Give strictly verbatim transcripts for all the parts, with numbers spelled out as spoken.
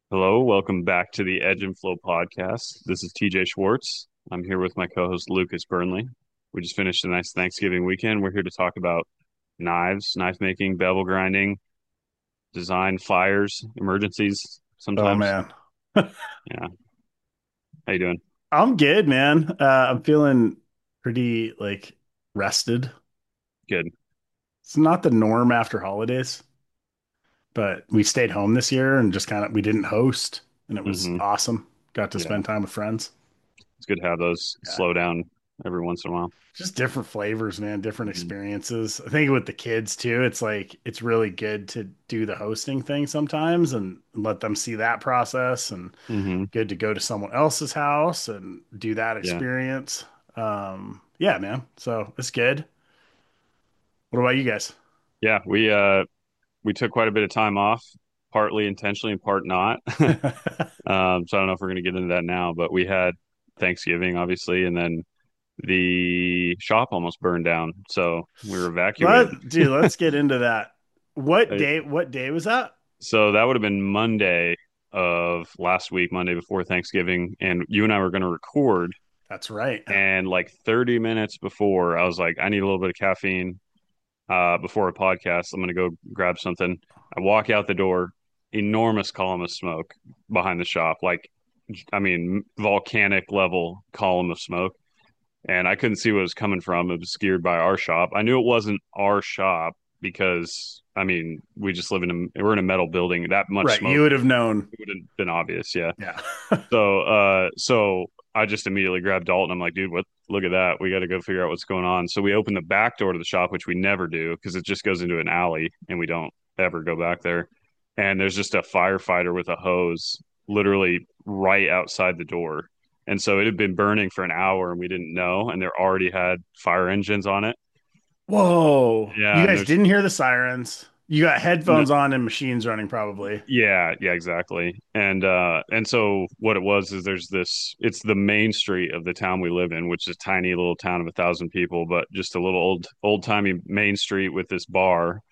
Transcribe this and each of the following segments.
Hello, welcome back to the Edge and Flow podcast. This is T J Schwartz. I'm here with my co-host Lucas Burnley. We just finished a nice Thanksgiving weekend. We're here to talk about knives, knife making, bevel grinding, design, fires, emergencies Oh sometimes. man. Yeah. How you doing? I'm good, man. Uh, I'm feeling pretty like rested. Good. It's not the norm after holidays, but we stayed home this year and just kind of we didn't host and it was hmm awesome. Got to Yeah. spend time with friends. It's good to have those Yeah. slow down every once in a while. Just different flavors, man, different hmm experiences. I think with the kids too, it's like it's really good to do the hosting thing sometimes and let them see that process and hmm good to go to someone else's house and do that Yeah. experience. Um, yeah, man. So it's good. What about you guys? Yeah. We uh we took quite a bit of time off, partly intentionally and part not. Um, so I don't know if we're going to get into that now, but we had Thanksgiving, obviously, and then the shop almost burned down. So we were evacuated. Let, dude, let's get into that. What Uh, day, what day was that? So that would have been Monday of last week, Monday before Thanksgiving. And you and I were going to record. That's right. And like thirty minutes before, I was like, I need a little bit of caffeine uh, before a podcast. I'm going to go grab something. I walk out the door, enormous column of smoke behind the shop. Like, I mean, volcanic level column of smoke. And I couldn't see what it was coming from. It was obscured by our shop. I knew it wasn't our shop because, I mean, we just live in a, we're in a metal building. That much Right. smoke You would have known. would have been obvious. Yeah. Yeah. So, uh, so I just immediately grabbed Dalton. I'm like, dude, what? Look at that. We got to go figure out what's going on. So we opened the back door to the shop, which we never do because it just goes into an alley and we don't ever go back there. And there's just a firefighter with a hose literally right outside the door. And so it had been burning for an hour and we didn't know. And there already had fire engines on it. Whoa. You Yeah. And guys there's didn't hear the sirens. You got no, headphones on and machines running probably. yeah, yeah, exactly. And uh and so what it was is there's this it's the main street of the town we live in, which is a tiny little town of a thousand people, but just a little old old timey main street with this bar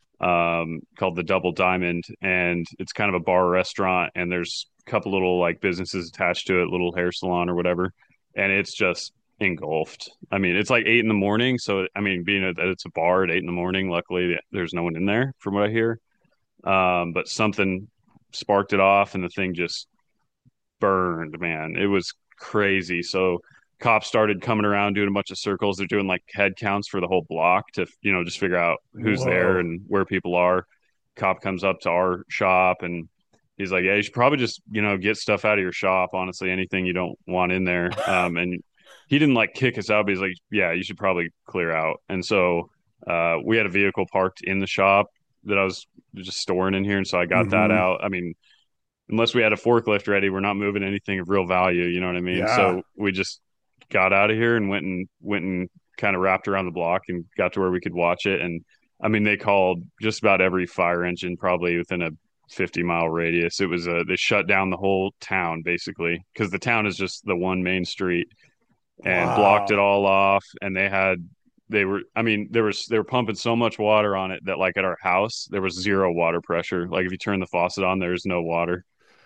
um called the Double Diamond, and it's kind of a bar restaurant, and there's a couple little like businesses attached to it, little hair salon or whatever, and it's just engulfed. I mean, it's like eight in the morning, so I mean, being that it's a bar at eight in the morning, luckily there's no one in there from what I hear. Um, but something sparked it off and the thing just burned, man. It was crazy. So cops started coming around doing a bunch of circles. They're doing like head counts for the whole block to, you know, just figure out who's there Whoa. and where people are. Cop comes up to our shop and he's like, yeah, you should probably just, you know, get stuff out of your shop. Honestly, anything you don't want in there. Um, and he didn't like kick us out, but he's like, yeah, you should probably clear out. And so uh, we had a vehicle parked in the shop that I was just storing in here. And so I got that Hmm. out. I mean, unless we had a forklift ready, we're not moving anything of real value. You know what I mean? Yeah. So we just got out of here and went and went and kind of wrapped around the block and got to where we could watch it. And I mean, they called just about every fire engine probably within a fifty mile radius. It was a, they shut down the whole town basically because the town is just the one main street and blocked it Wow. all off. And they had, they were, I mean, there was, they were pumping so much water on it that like at our house, there was zero water pressure. Like if you turn the faucet on, there's no water.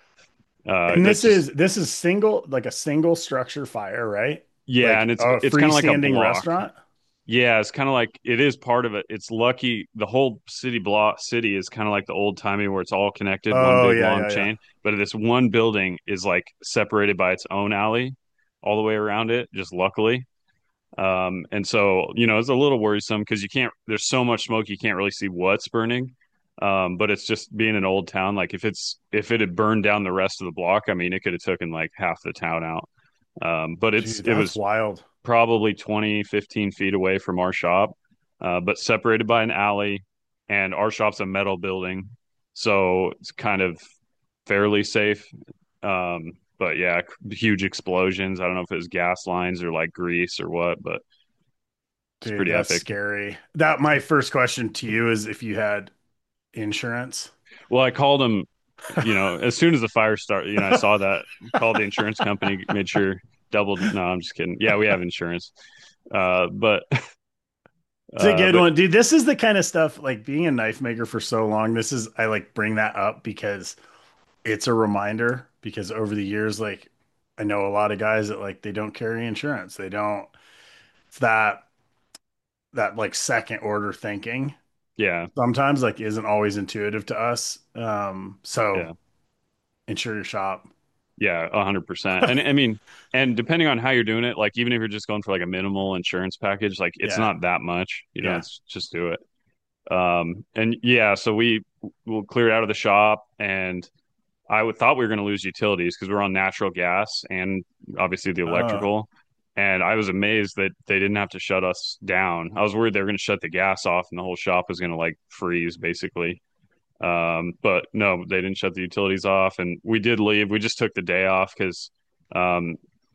Uh, And that's this just is this is single like a single structure fire, right? yeah, and Like it's a it's kind of like a freestanding block. restaurant. Yeah, it's kind of like it is part of it. It's lucky the whole city block city is kind of like the old timey where it's all connected, one Oh big yeah, long yeah, yeah. chain. But this one building is like separated by its own alley all the way around it, just luckily. Um, and so you know it's a little worrisome because you can't. There's so much smoke you can't really see what's burning. Um, but it's just being an old town. Like if it's if it had burned down the rest of the block, I mean, it could have taken like half the town out. Um, but it's Dude, it that's was wild. probably twenty, fifteen feet away from our shop, uh, but separated by an alley. And our shop's a metal building, so it's kind of fairly safe. Um, but yeah, huge explosions. I don't know if it was gas lines or like grease or what, but it's Dude, pretty that's epic. scary. That my first question to you is if you had insurance. Well, I called them, you know, as soon as the fire started, you know, I saw that, called the insurance company, made sure doubled. No, I'm just kidding. Yeah, we have insurance. Uh, but, It's a uh, good but one. Dude, this is the kind of stuff like being a knife maker for so long. This is I like bring that up because it's a reminder because over the years, like I know a lot of guys that like they don't carry insurance. They don't, it's that that like second order thinking Yeah, sometimes like isn't always intuitive to us. Um, so yeah. insure your shop. Yeah, a hundred percent. And I mean, and depending on how you're doing it, like even if you're just going for like a minimal insurance package, like it's Yeah. not that much, you know, Yeah. it's just do it. Um, and yeah, so we will clear it out of the shop, and I would, thought we were going to lose utilities because we're on natural gas and obviously the Uh, electrical. And I was amazed that they didn't have to shut us down. I was worried they were going to shut the gas off and the whole shop was going to like freeze basically. Um, but no, they didn't shut the utilities off, and we did leave. We just took the day off because, um,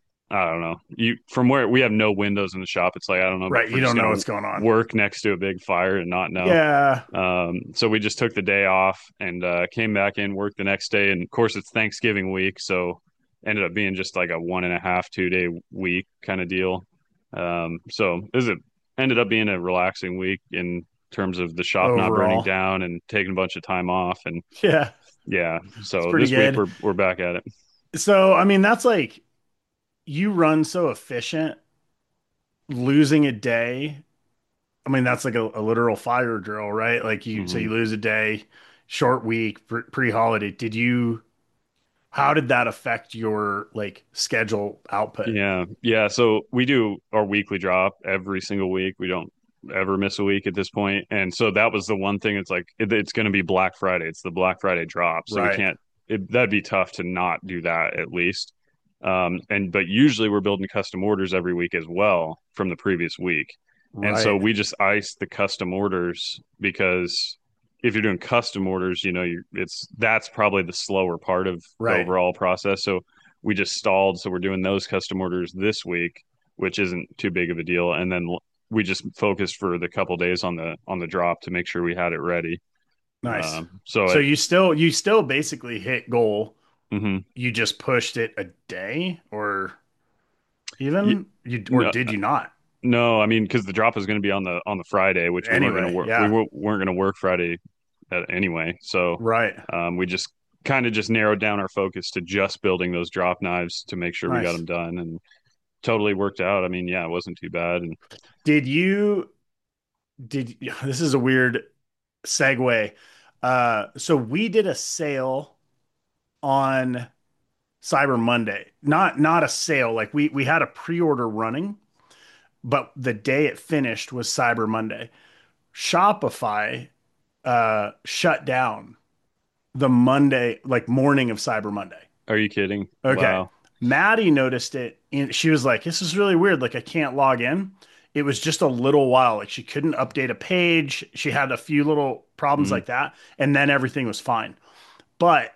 I don't know. You from where we have no windows in the shop. It's like I don't know right. if we're You just don't know gonna what's going on. work next to a big fire and not know. Yeah. Um, so we just took the day off and uh, came back in, worked the next day, and of course it's Thanksgiving week, so ended up being just like a one and a half, two day week kind of deal. Um, so it was a, ended up being a relaxing week in terms of the shop not burning Overall. down and taking a bunch of time off, and Yeah. yeah. It's So pretty this week good. we're we're back at it. So, I mean, that's like you run so efficient, losing a day. I mean, that's like a, a literal fire drill, right? Like you, so Hmm. you lose a day, short week, pre holiday. Did you, how did that affect your like schedule output? Yeah, yeah. So we do our weekly drop every single week. We don't ever miss a week at this point. And so that was the one thing. It's like it, it's going to be Black Friday. It's the Black Friday drop. So we Right. can't. It, that'd be tough to not do that at least. Um, and but usually we're building custom orders every week as well from the previous week. And so Right. we just ice the custom orders because if you're doing custom orders, you know, you it's that's probably the slower part of the Right. overall process. So we just stalled, so we're doing those custom orders this week, which isn't too big of a deal. And then we just focused for the couple days on the on the drop to make sure we had it ready. Nice. Um, so So it, you still, you still basically hit goal. mhm. You just pushed it a day or Y- even you, or no, did you not? no, I mean because the drop is going to be on the on the Friday, which we weren't going to Anyway. work. We Yeah. weren't going to work Friday uh, anyway. So Right. um, we just kind of just narrowed down our focus to just building those drop knives to make sure we got Nice. them done, and totally worked out. I mean, yeah, it wasn't too bad. And Did you, did, this is a weird segue. Uh, so we did a sale on Cyber Monday. Not not a sale. Like we we had a pre-order running, but the day it finished was Cyber Monday. Shopify uh shut down the Monday, like morning of Cyber Monday. are you kidding? Okay. Wow. Maddie noticed it and she was like, "This is really weird. Like I can't log in." It was just a little while. Like she couldn't update a page. She had a few little problems Mm-hmm. like that, and then everything was fine. But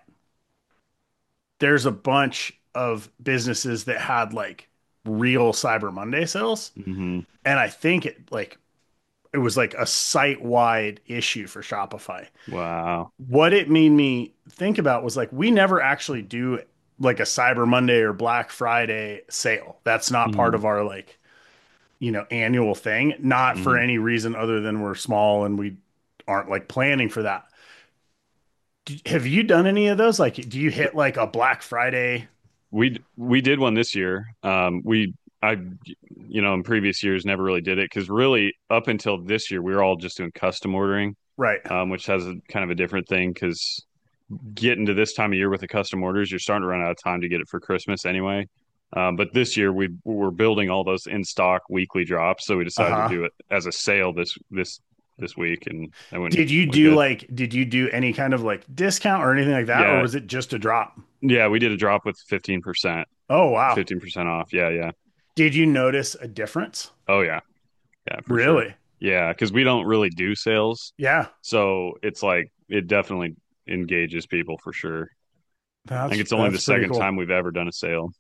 there's a bunch of businesses that had like real Cyber Monday sales. Mm-hmm. And I think it like it was like a site-wide issue for Shopify. Wow. What it made me think about was like we never actually do like a Cyber Monday or Black Friday sale. That's not part Mm-hmm. of our like, you know, annual thing, not for Mm-hmm. any reason other than we're small and we aren't like planning for that. Do- Have you done any of those? Like, do you hit like a Black Friday? We we did one this year. Um, we I you know in previous years never really did it because really up until this year we were all just doing custom ordering, Right. um, which has a kind of a different thing because getting to this time of year with the custom orders, you're starting to run out of time to get it for Christmas anyway. Um, but this year we were building all those in stock weekly drops, so we decided to Uh-huh. do it as a sale this this this week, and that went Did you went do good. like did you do any kind of like discount or anything like that, or Yeah, was it just a drop? yeah, we did a drop with fifteen percent, Oh wow. fifteen percent off. Yeah, yeah. Did you notice a difference? Oh yeah, yeah, for sure. Really? Yeah, because we don't really do sales, Yeah. so it's like it definitely engages people for sure. I think That's it's only the that's pretty second cool. time we've ever done a sale.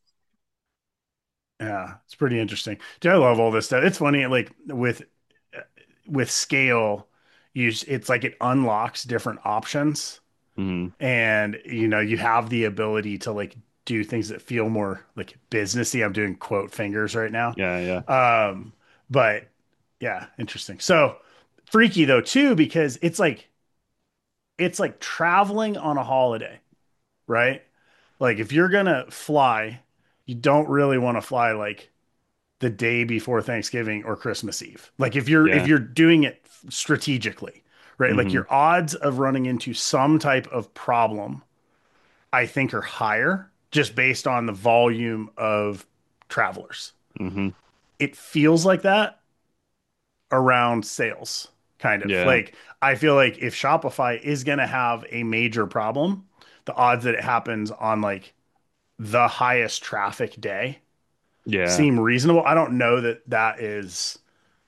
Yeah, it's pretty interesting. Dude, I love all this stuff. It's funny, like with with scale, you it's like it unlocks different options, Hmm. and you know you have the ability to like do things that feel more like businessy. I'm doing quote fingers right now. Yeah, yeah. Um, but yeah, interesting. So freaky though too, because it's like it's like traveling on a holiday. right? Like if you're gonna fly, you don't really want to fly like the day before Thanksgiving or Christmas Eve. Like if you're if Yeah. you're doing it strategically, right? Like Hmm. your odds of running into some type of problem, I think are higher just based on the volume of travelers. Hmm. It feels like that around sales, kind of. Yeah. Like I feel like if Shopify is going to have a major problem, the odds that it happens on like the highest traffic day Yeah. seem reasonable. I don't know that that is,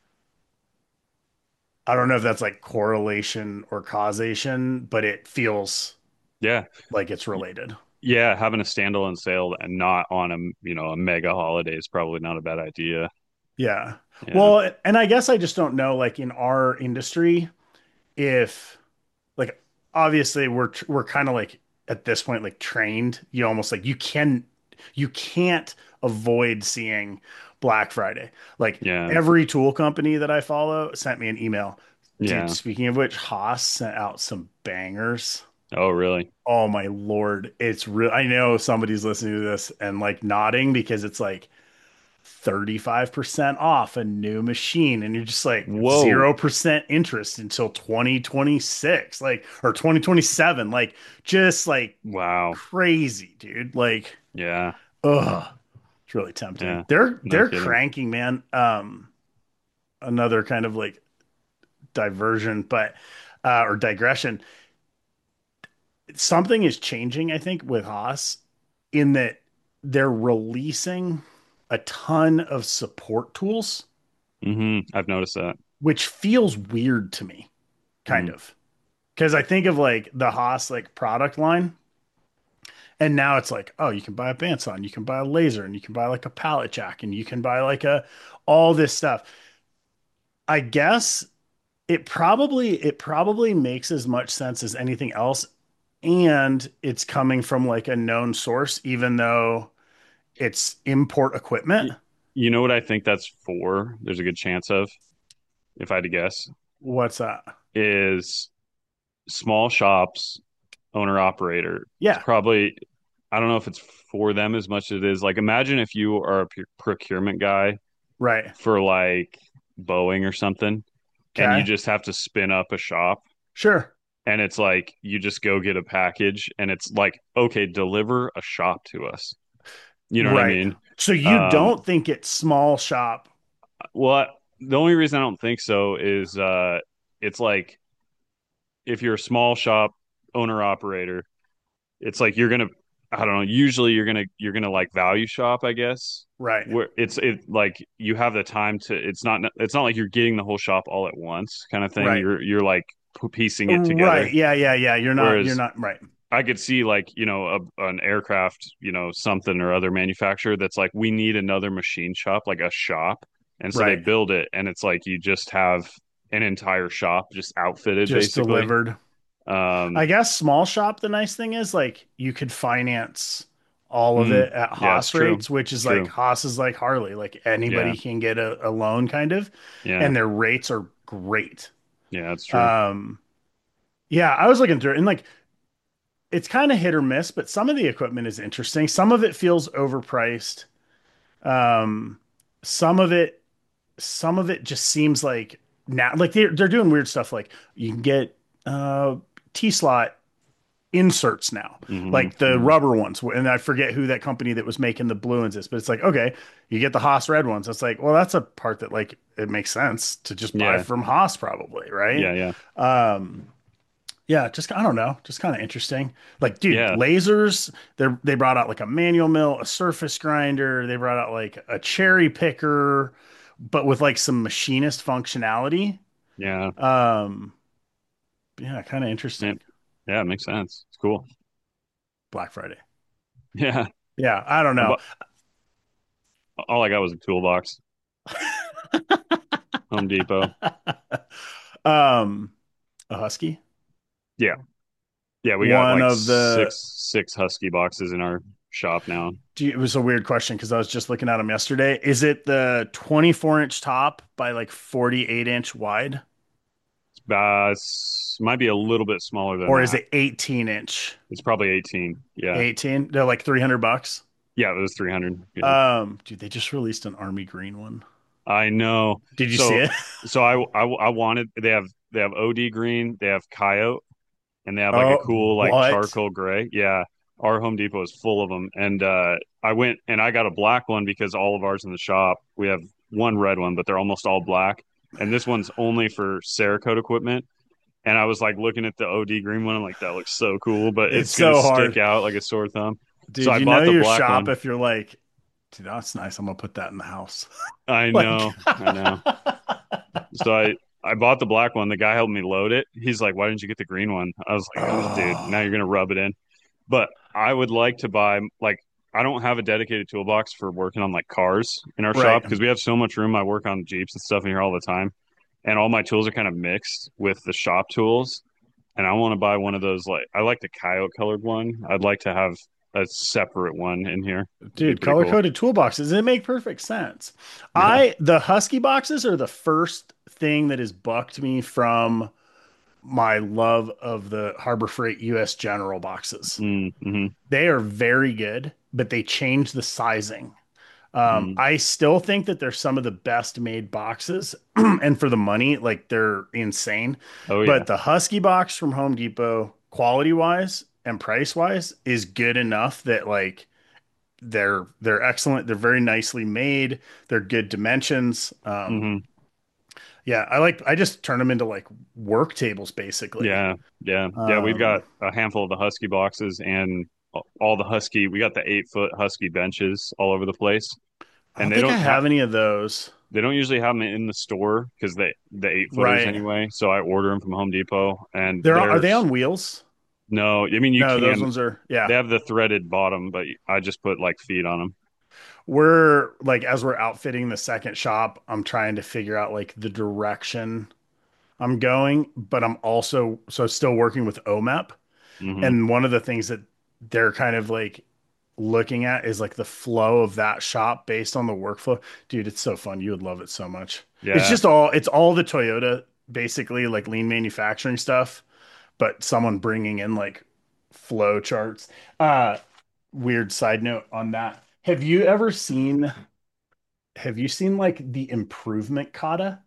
I don't know if that's like correlation or causation, but it feels Yeah. like it's related. Yeah. Having a standalone sale and not on a, you know, a mega holiday is probably not a bad idea. Yeah. Yeah. Well, and I guess I just don't know, like in our industry, if like obviously we're we're kind of like at this point like trained. You almost like you can you can't avoid seeing Black Friday. Like Yeah. every tool company that I follow sent me an email. Dude, Yeah. speaking of which, Haas sent out some bangers. Oh, really? Oh my Lord. It's real. I know somebody's listening to this and like nodding because it's like thirty-five percent off a new machine. And you're just like Whoa. zero percent interest until twenty twenty-six, like, or twenty twenty-seven. Like, just like Wow. crazy, dude. Like, Yeah. ugh, it's really tempting. Yeah. They're, No they're kidding. cranking, man. Um, another kind of like diversion, but, uh, or digression. Something is changing, I think, with Haas in that they're releasing a ton of support tools, Hmm. I've noticed that. which feels weird to me, kind Mm. of. Because I think of like the Haas like product line, and now it's like, oh, you can buy a bandsaw, you can buy a laser, and you can buy like a pallet jack, and you can buy like a all this stuff. I guess it probably it probably makes as much sense as anything else, and it's coming from like a known source, even though it's import equipment. Y- You know what I think that's for? There's a good chance of, if I had to guess, What's that? is small shops, owner operator. It's Yeah, probably, I don't know if it's for them as much as it is. Like, imagine if you are a p- procurement guy right. for like Boeing or something, and you Okay. just have to spin up a shop, Sure. and it's like you just go get a package, and it's like, okay, deliver a shop to us. You know what I Right. mean? So you Um, don't think it's small shop. well, the only reason I don't think so is uh, it's like if you're a small shop owner operator, it's like you're gonna, I don't know, usually you're gonna you're gonna like value shop, I guess. Right. Where it's it like you have the time to it's not it's not like you're getting the whole shop all at once kind of thing. Right. You're you're like piecing it Right. together. Yeah, yeah, yeah. You're not you're Whereas not right. I could see like, you know, a, an aircraft, you know, something or other manufacturer that's like, we need another machine shop, like a shop. And so they Right. build it and it's like you just have an entire shop just outfitted Just basically. delivered. Um, I guess small shop, the nice thing is like you could finance all of mm, it at yeah, it's Haas true. rates, which It's is like true. Haas is like Harley. Like Yeah. anybody can get a, a loan kind of, Yeah. and their rates are great. Yeah, it's true. Um, yeah, I was looking through it and like it's kind of hit or miss, but some of the equipment is interesting. Some of it feels overpriced. Um, some of it, some of it just seems like now, like they're they're doing weird stuff. Like you can get uh T slot inserts now, Hmm. like the Hmm. rubber ones. And I forget who that company that was making the blue ones is, but it's like, okay, you get the Haas red ones. It's like, well, that's a part that like it makes sense to just buy Yeah. from Haas probably, right? Yeah. Yeah. Um, yeah, just I don't know, just kind of interesting. Like, dude, Yeah. lasers, they they brought out like a manual mill, a surface grinder, they brought out like a cherry picker, but with like some machinist functionality. Yeah. Um, yeah, kind of Yeah. interesting. Yeah. It makes sense. It's cool. Black Friday. Yeah. Yeah, I don't I know. bought, all I got was a toolbox, Home Depot. Um, a husky. Yeah. Yeah, we got One like of the. six six Husky boxes in our shop now. do you- It was a weird question because I was just looking at them yesterday. Is it the twenty-four inch top by like forty-eight inch wide? Uh, it's, might be a little bit smaller than Or is that. it eighteen inch? It's probably eighteen. Yeah. eighteen? They're like three hundred bucks. Yeah, it was three hundred. Yeah. Um, dude, they just released an army green one. I know. Did you see So, it? so I, I, I wanted, they have, they have O D green, they have coyote, and they have like a Oh, cool, like what? charcoal gray. Yeah. Our Home Depot is full of them. And, uh, I went and I got a black one because all of ours in the shop, we have one red one, but they're almost all black. And this one's only for Cerakote equipment. And I was like looking at the O D green one. I'm like, that looks so cool, but It's it's going to so stick hard. out like a sore thumb. So Dude, I you know bought the your black shop one. if you're like, dude, that's nice. I'm gonna put that in the house. I Like, know. I know. So I I bought the black one. The guy helped me load it. He's like, "Why didn't you get the green one?" I was like, "Oh, dude, now oh, you're gonna rub it in." But I would like to buy like I don't have a dedicated toolbox for working on like cars in our shop right. because we have so much room. I work on Jeeps and stuff in here all the time, and all my tools are kind of mixed with the shop tools. And I want to buy one of those like I like the coyote colored one. I'd like to have a separate one in here. It'd be Dude, pretty color cool. coded toolboxes, it make perfect sense. Yeah. I the Husky boxes are the first thing that has bucked me from my love of the Harbor Freight U S General boxes. Mm, hmm They are very good, but they change the sizing. Um, mm. I still think that they're some of the best made boxes, and for the money, like they're insane. Oh yeah. But the Husky box from Home Depot, quality wise and price wise, is good enough that like they're they're excellent. They're very nicely made. They're good dimensions. Um, hmm yeah, I like. I just turn them into like work tables, basically. Yeah, yeah, yeah. We've got Um, a handful of the Husky boxes and all the Husky. We got the eight foot Husky benches all over the place, I and don't they think I don't have have any of those. they don't usually have them in the store because they the eight footers Right. anyway. So I order them from Home Depot, and They're are they there's on wheels? no. I mean, you No, those can. ones are. Yeah. They have the threaded bottom, but I just put like feet on them. We're like as we're outfitting the second shop, I'm trying to figure out like the direction I'm going, but I'm also so still working with O M E P. Hmm And one of the things that they're kind of like looking at is like the flow of that shop based on the workflow. Dude, it's so fun. You would love it so much. It's Yeah, just all it's all the Toyota basically like lean manufacturing stuff, but someone bringing in like flow charts. Uh weird side note on that. Have you ever seen have you seen like the improvement kata?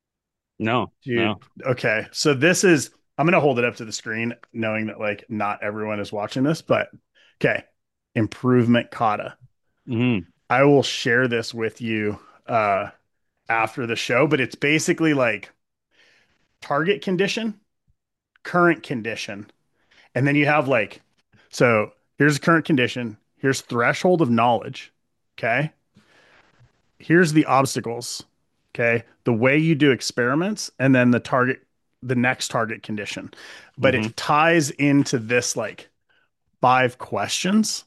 no, no. Dude, okay. So this is I'm gonna hold it up to the screen knowing that like not everyone is watching this, but okay. Improvement kata. hmm I will share this with you uh after the show, but it's basically like target condition, current condition, and then you have like so here's current condition, here's threshold of knowledge, okay? Here's the obstacles, okay? The way you do experiments, and then the target, the next target condition. But hmm it ties into this like five questions.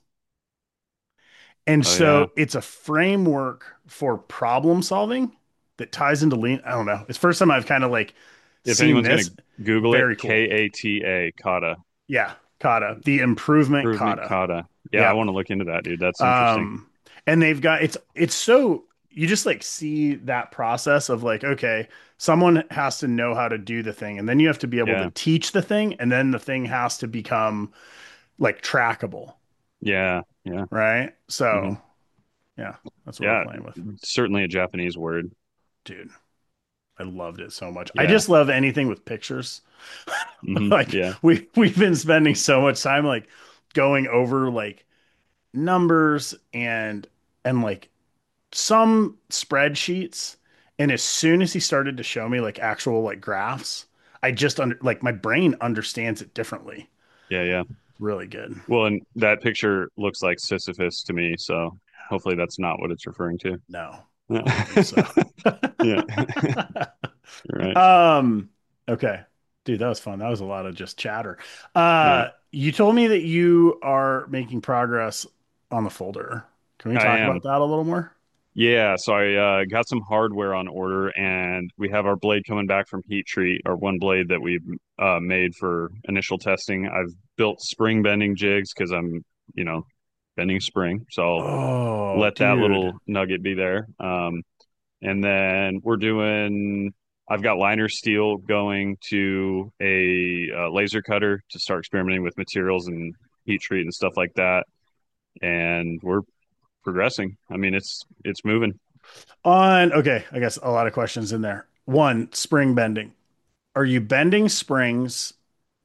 And Oh yeah. so it's a framework for problem solving that ties into lean. I don't know. It's the first time I've kind of like If seen anyone's gonna this. Google it, Very K cool. A T A kata. Yeah. Kata, the improvement Improvement kata. kata. Yeah, I Yeah. want to look into that, dude. That's interesting. Um, and they've got it's it's so you just like see that process of like, okay, someone has to know how to do the thing, and then you have to be able to Yeah, teach the thing, and then the thing has to become like trackable, yeah, yeah. right? hmm So yeah, that's what we're Yeah, playing with. certainly a Japanese word. Dude, I loved it so much. I Yeah. just love anything with pictures. hmm Like Yeah. we we've been spending so much time like going over like numbers and and like some spreadsheets, and as soon as he started to show me like actual like graphs, I just under like my brain understands it differently. Yeah, yeah. Really good. Well, and that picture looks like Sisyphus to me, so hopefully that's not what it's referring to. No, I don't think so. Yeah. Yeah. Right. um okay, dude, that was fun. That was a lot of just chatter. Yeah. Uh you told me that you are making progress on the folder. Can we I talk am. about that a little more? Yeah, so I uh, got some hardware on order, and we have our blade coming back from Heat Treat, our one blade that we've uh, made for initial testing. I've built spring bending jigs because I'm, you know, bending spring, so I'll Oh let that dude. little nugget be there. Um, and then we're doing. I've got liner steel going to a uh, laser cutter to start experimenting with materials and heat treat and stuff like that. And we're progressing. I mean, it's it's moving. On, okay, I guess a lot of questions in there. One, spring bending. Are you bending springs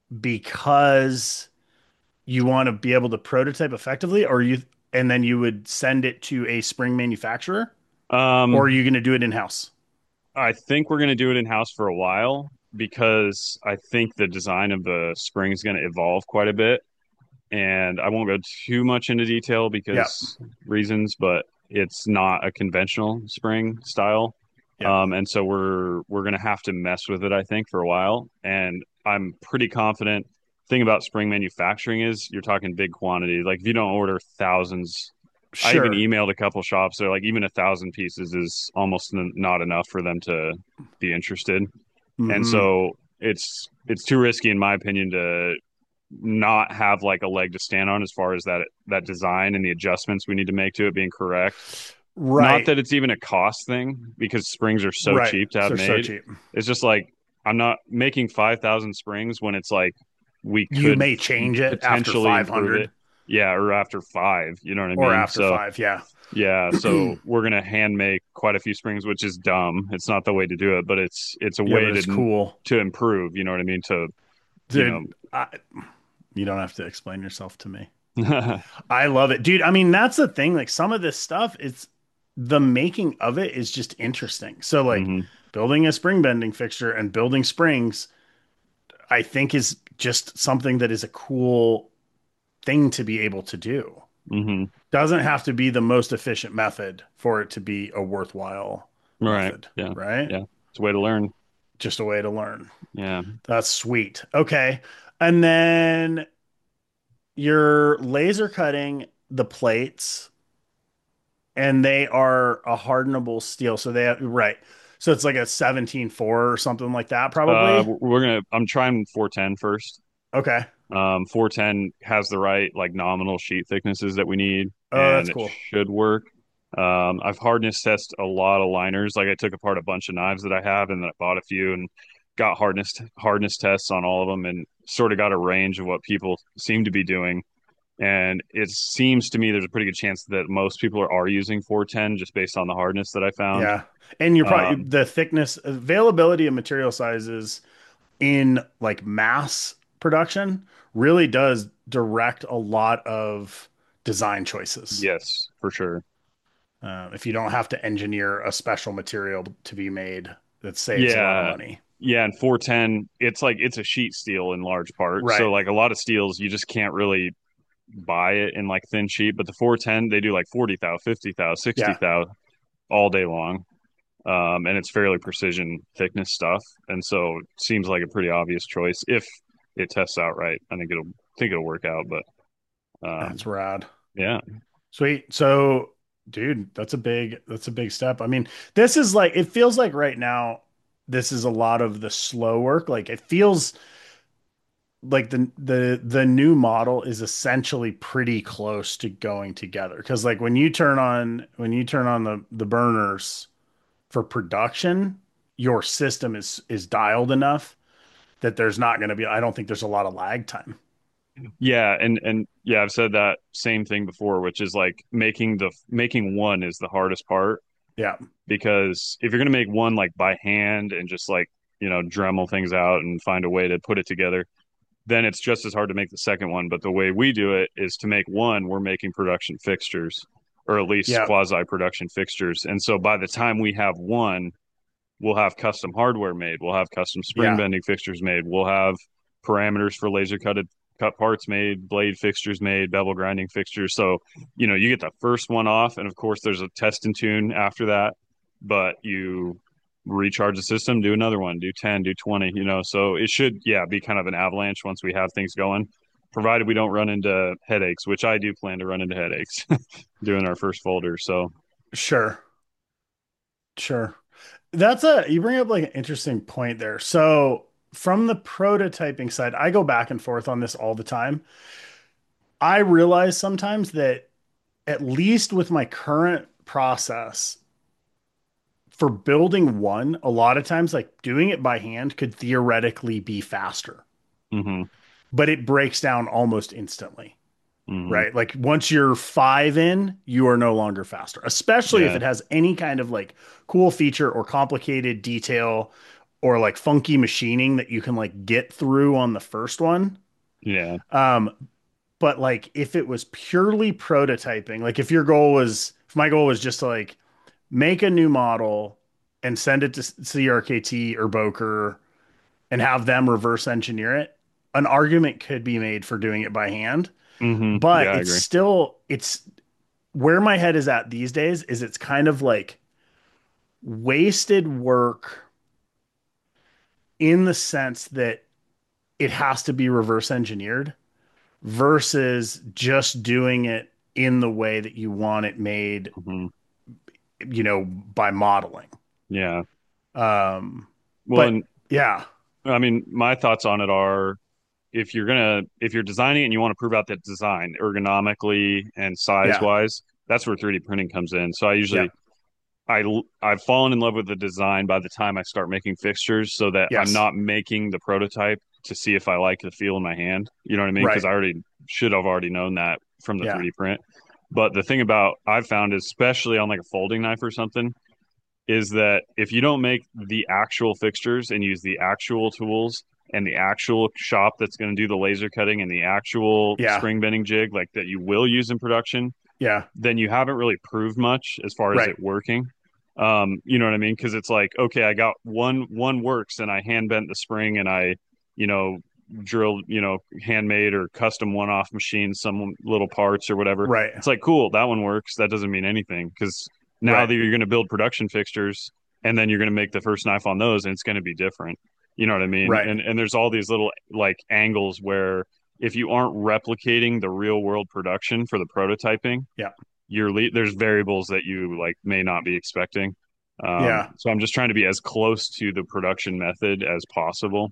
because you want to be able to prototype effectively, or you, and then you would send it to a spring manufacturer, or are Um, you going to do it in-house? I think we're going to do it in house for a while because I think the design of the spring is going to evolve quite a bit. And I won't go too much into detail Yeah. because reasons, but it's not a conventional spring style. Yeah. Um, and so we're we're gonna have to mess with it, I think, for a while. And I'm pretty confident. Thing about spring manufacturing is you're talking big quantity. Like if you don't order thousands, I even Sure. emailed a couple shops. They're like, even a thousand pieces is almost n- not enough for them to be interested. And Hmm. so it's it's too risky, in my opinion, to not have like a leg to stand on as far as that that design and the adjustments we need to make to it being correct. Not Right. that it's even a cost thing because springs are so Right. cheap to have So, so made. cheap. It's just like I'm not making five thousand springs when it's like we You could may change it after potentially improve it. five hundred Yeah, or after five, you know what I or mean? after So, five. Yeah. yeah, so we're gonna hand make quite a few springs, which is dumb. It's not the way to do it, but it's it's a Yeah, way but to it's cool. to improve, you know what I mean? To, you know, Dude, I, you don't have to explain yourself to me. I love it. Dude, I mean, that's the thing. Like some of this stuff, it's the making of it is just interesting. So like hmm building a spring bending fixture and building springs, I think is just something that is a cool thing to be able to do. hmm Doesn't have to be the most efficient method for it to be a worthwhile Right. method, Yeah. right? Yeah. It's a way to learn. Just a way to learn. Yeah. That's sweet. Okay. And then you're laser cutting the plates and they are a hardenable steel. So they have, right. So it's like a seventeen four or something like that, Uh, probably. we're gonna. I'm trying four ten first. Okay. Um, four ten has the right like nominal sheet thicknesses that we need, Oh, that's and it cool. should work. Um, I've hardness tested a lot of liners. Like I took apart a bunch of knives that I have, and then I bought a few and got hardness hardness tests on all of them, and sort of got a range of what people seem to be doing. And it seems to me there's a pretty good chance that most people are, are using four ten just based on the hardness that I found. Yeah. And you're probably Um, the thickness, availability of material sizes in like mass production really does direct a lot of design choices. yes, for sure. Uh, if you don't have to engineer a special material to be made, that saves a lot of Yeah. money. Yeah, and four ten, it's like it's a sheet steel in large part. Right. So like a lot of steels you just can't really buy it in like thin sheet, but the four ten they do like forty thou, fifty thou, sixty Yeah. thou all day long. Um, and it's fairly precision thickness stuff. And so it seems like a pretty obvious choice if it tests out right. I think it'll think it'll work out, but That's um rad. yeah. Sweet. So, dude, that's a big that's a big step. I mean, this is like it feels like right now this is a lot of the slow work. Like it feels like the the the new model is essentially pretty close to going together because like when you turn on when you turn on the the burners for production, your system is is dialed enough that there's not going to be I don't think there's a lot of lag time. Yeah, and and yeah, I've said that same thing before, which is like making the making one is the hardest part Yeah. because if you're going to make one like by hand and just like, you know, Dremel things out and find a way to put it together, then it's just as hard to make the second one. But the way we do it is to make one, we're making production fixtures or at least Yeah. quasi production fixtures. And so by the time we have one, we'll have custom hardware made, we'll have custom spring Yeah. bending fixtures made, we'll have parameters for laser cutted cut parts made, blade fixtures made, bevel grinding fixtures. So, you know, you get the first one off, and of course there's a test and tune after that, but you recharge the system, do another one, do ten, do twenty, you know. So it should, yeah, be kind of an avalanche once we have things going, provided we don't run into headaches, which I do plan to run into headaches doing our first folder. So, Sure. Sure. That's a you bring up like an interesting point there. So from the prototyping side, I go back and forth on this all the time. I realize sometimes that at least with my current process, for building one, a lot of times like doing it by hand could theoretically be faster, Hmm. but it breaks down almost instantly. Hmm. Right? Like once you're five in, you are no longer faster, especially if Yeah. it has any kind of like cool feature or complicated detail or like funky machining that you can like get through on the first one. Yeah. Um, but like if it was purely prototyping, like if your goal was, if my goal was just to like make a new model and send it to C R K T or Boker and have them reverse engineer it, an argument could be made for doing it by hand, Hmm. Yeah, but I it's agree. still, it's where my head is at these days is it's kind of like wasted work in the sense that it has to be reverse engineered versus just doing it in the way that you want it made, Hmm. you know, by modeling. Yeah. Um, Well, but and yeah, I mean, my thoughts on it are if you're gonna if you're designing it and you want to prove out that design ergonomically and size yeah, wise, that's where three D printing comes in. So I yeah, usually I I've fallen in love with the design by the time I start making fixtures, so that I'm yes, not making the prototype to see if I like the feel in my hand. You know what I mean? Because right, I already should have already known that from the yeah, three D print. But the thing about I've found, especially on like a folding knife or something, is that if you don't make the actual fixtures and use the actual tools and the actual shop that's going to do the laser cutting and the actual yeah, spring bending jig like that you will use in production, yeah, then you haven't really proved much as far as right, it working. Um, you know what I mean? Because it's like, okay, I got one one works and I hand bent the spring and I, you know, drilled, you know, handmade or custom one off machine some little parts or whatever. right, It's like, cool, that one works. That doesn't mean anything because now right, that you're going to build production fixtures and then you're going to make the first knife on those and it's going to be different. You know what I mean? right, And and there's all these little like angles where if you aren't replicating the real world production for the prototyping, yeah, you're le- there's variables that you like may not be expecting. Um, yeah. so I'm just trying to be as close to the production method as possible.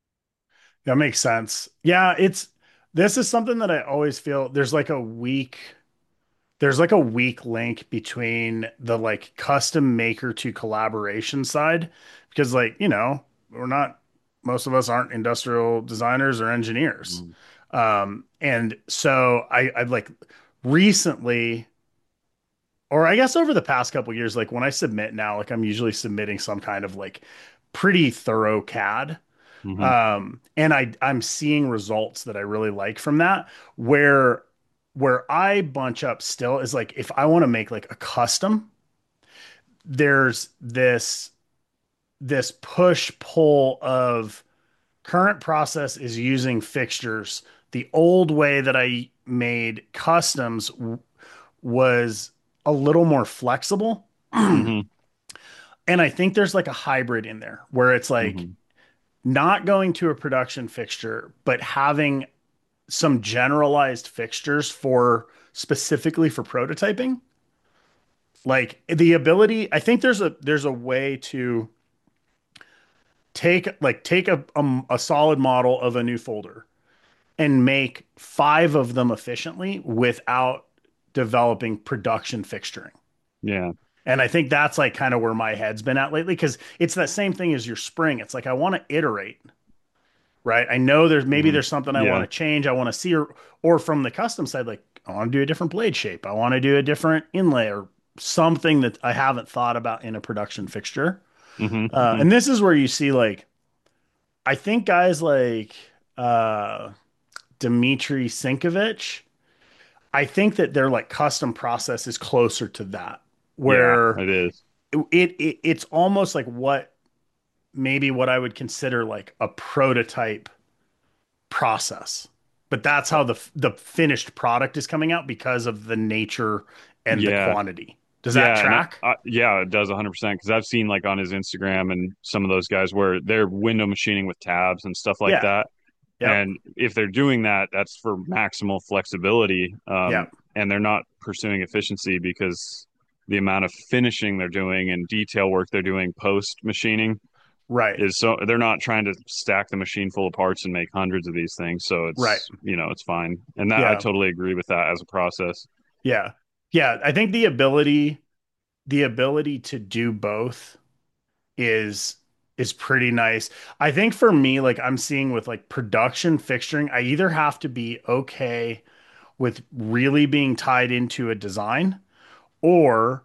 That makes sense. Yeah, it's this is something that I always feel there's like a weak there's like a weak link between the like custom maker to collaboration side because like, you know, we're not most of us aren't industrial designers or engineers. Mm. Um, and so I I've like recently or I guess over the past couple years, like when I submit now, like I'm usually submitting some kind of like pretty thorough C A D. Hmm. Um, and I I'm seeing results that I really like from that. Where where I bunch up still is like if I want to make like a custom, there's this this push pull of current process is using fixtures. The old way that I made customs w- was a little more flexible. Hmm. And I think there's like a hybrid in there where it's like Hmm. not going to a production fixture, but having some generalized fixtures for specifically for prototyping. Like the ability, I think there's a there's a way to take like take a a, a solid model of a new folder and make five of them efficiently without developing production fixturing. Yeah. And I think that's like kind of where my head's been at lately because it's that same thing as your spring. It's like I want to iterate, right? I know there's maybe Hmm. there's something I want Yeah. to change. I want to see, or or from the custom side, like I want to do a different blade shape. I want to do a different inlay or something that I haven't thought about in a production fixture. Hmm. Uh, Hmm. and this is where you see like I think guys like uh, Dmitry Sinkovich. I think that their like custom process is closer to that, Yeah, where it is. it, it it's almost like what maybe what I would consider like a prototype process. But that's how the the finished product is coming out because of the nature and the Yeah. quantity. Does that Yeah, and I, track? I, yeah, it does one hundred percent because I've seen like on his Instagram and some of those guys where they're window machining with tabs and stuff like Yeah. that. Yep. And if they're doing that, that's for maximal flexibility. Um, Yep. and they're not pursuing efficiency because the amount of finishing they're doing and detail work they're doing post machining Right. is so they're not trying to stack the machine full of parts and make hundreds of these things. So Right. it's, you know, it's fine. And that I Yeah. totally agree with that as a process. Yeah. Yeah. I think the ability the ability to do both is is pretty nice. I think for me, like I'm seeing with like production fixturing, I either have to be okay with really being tied into a design or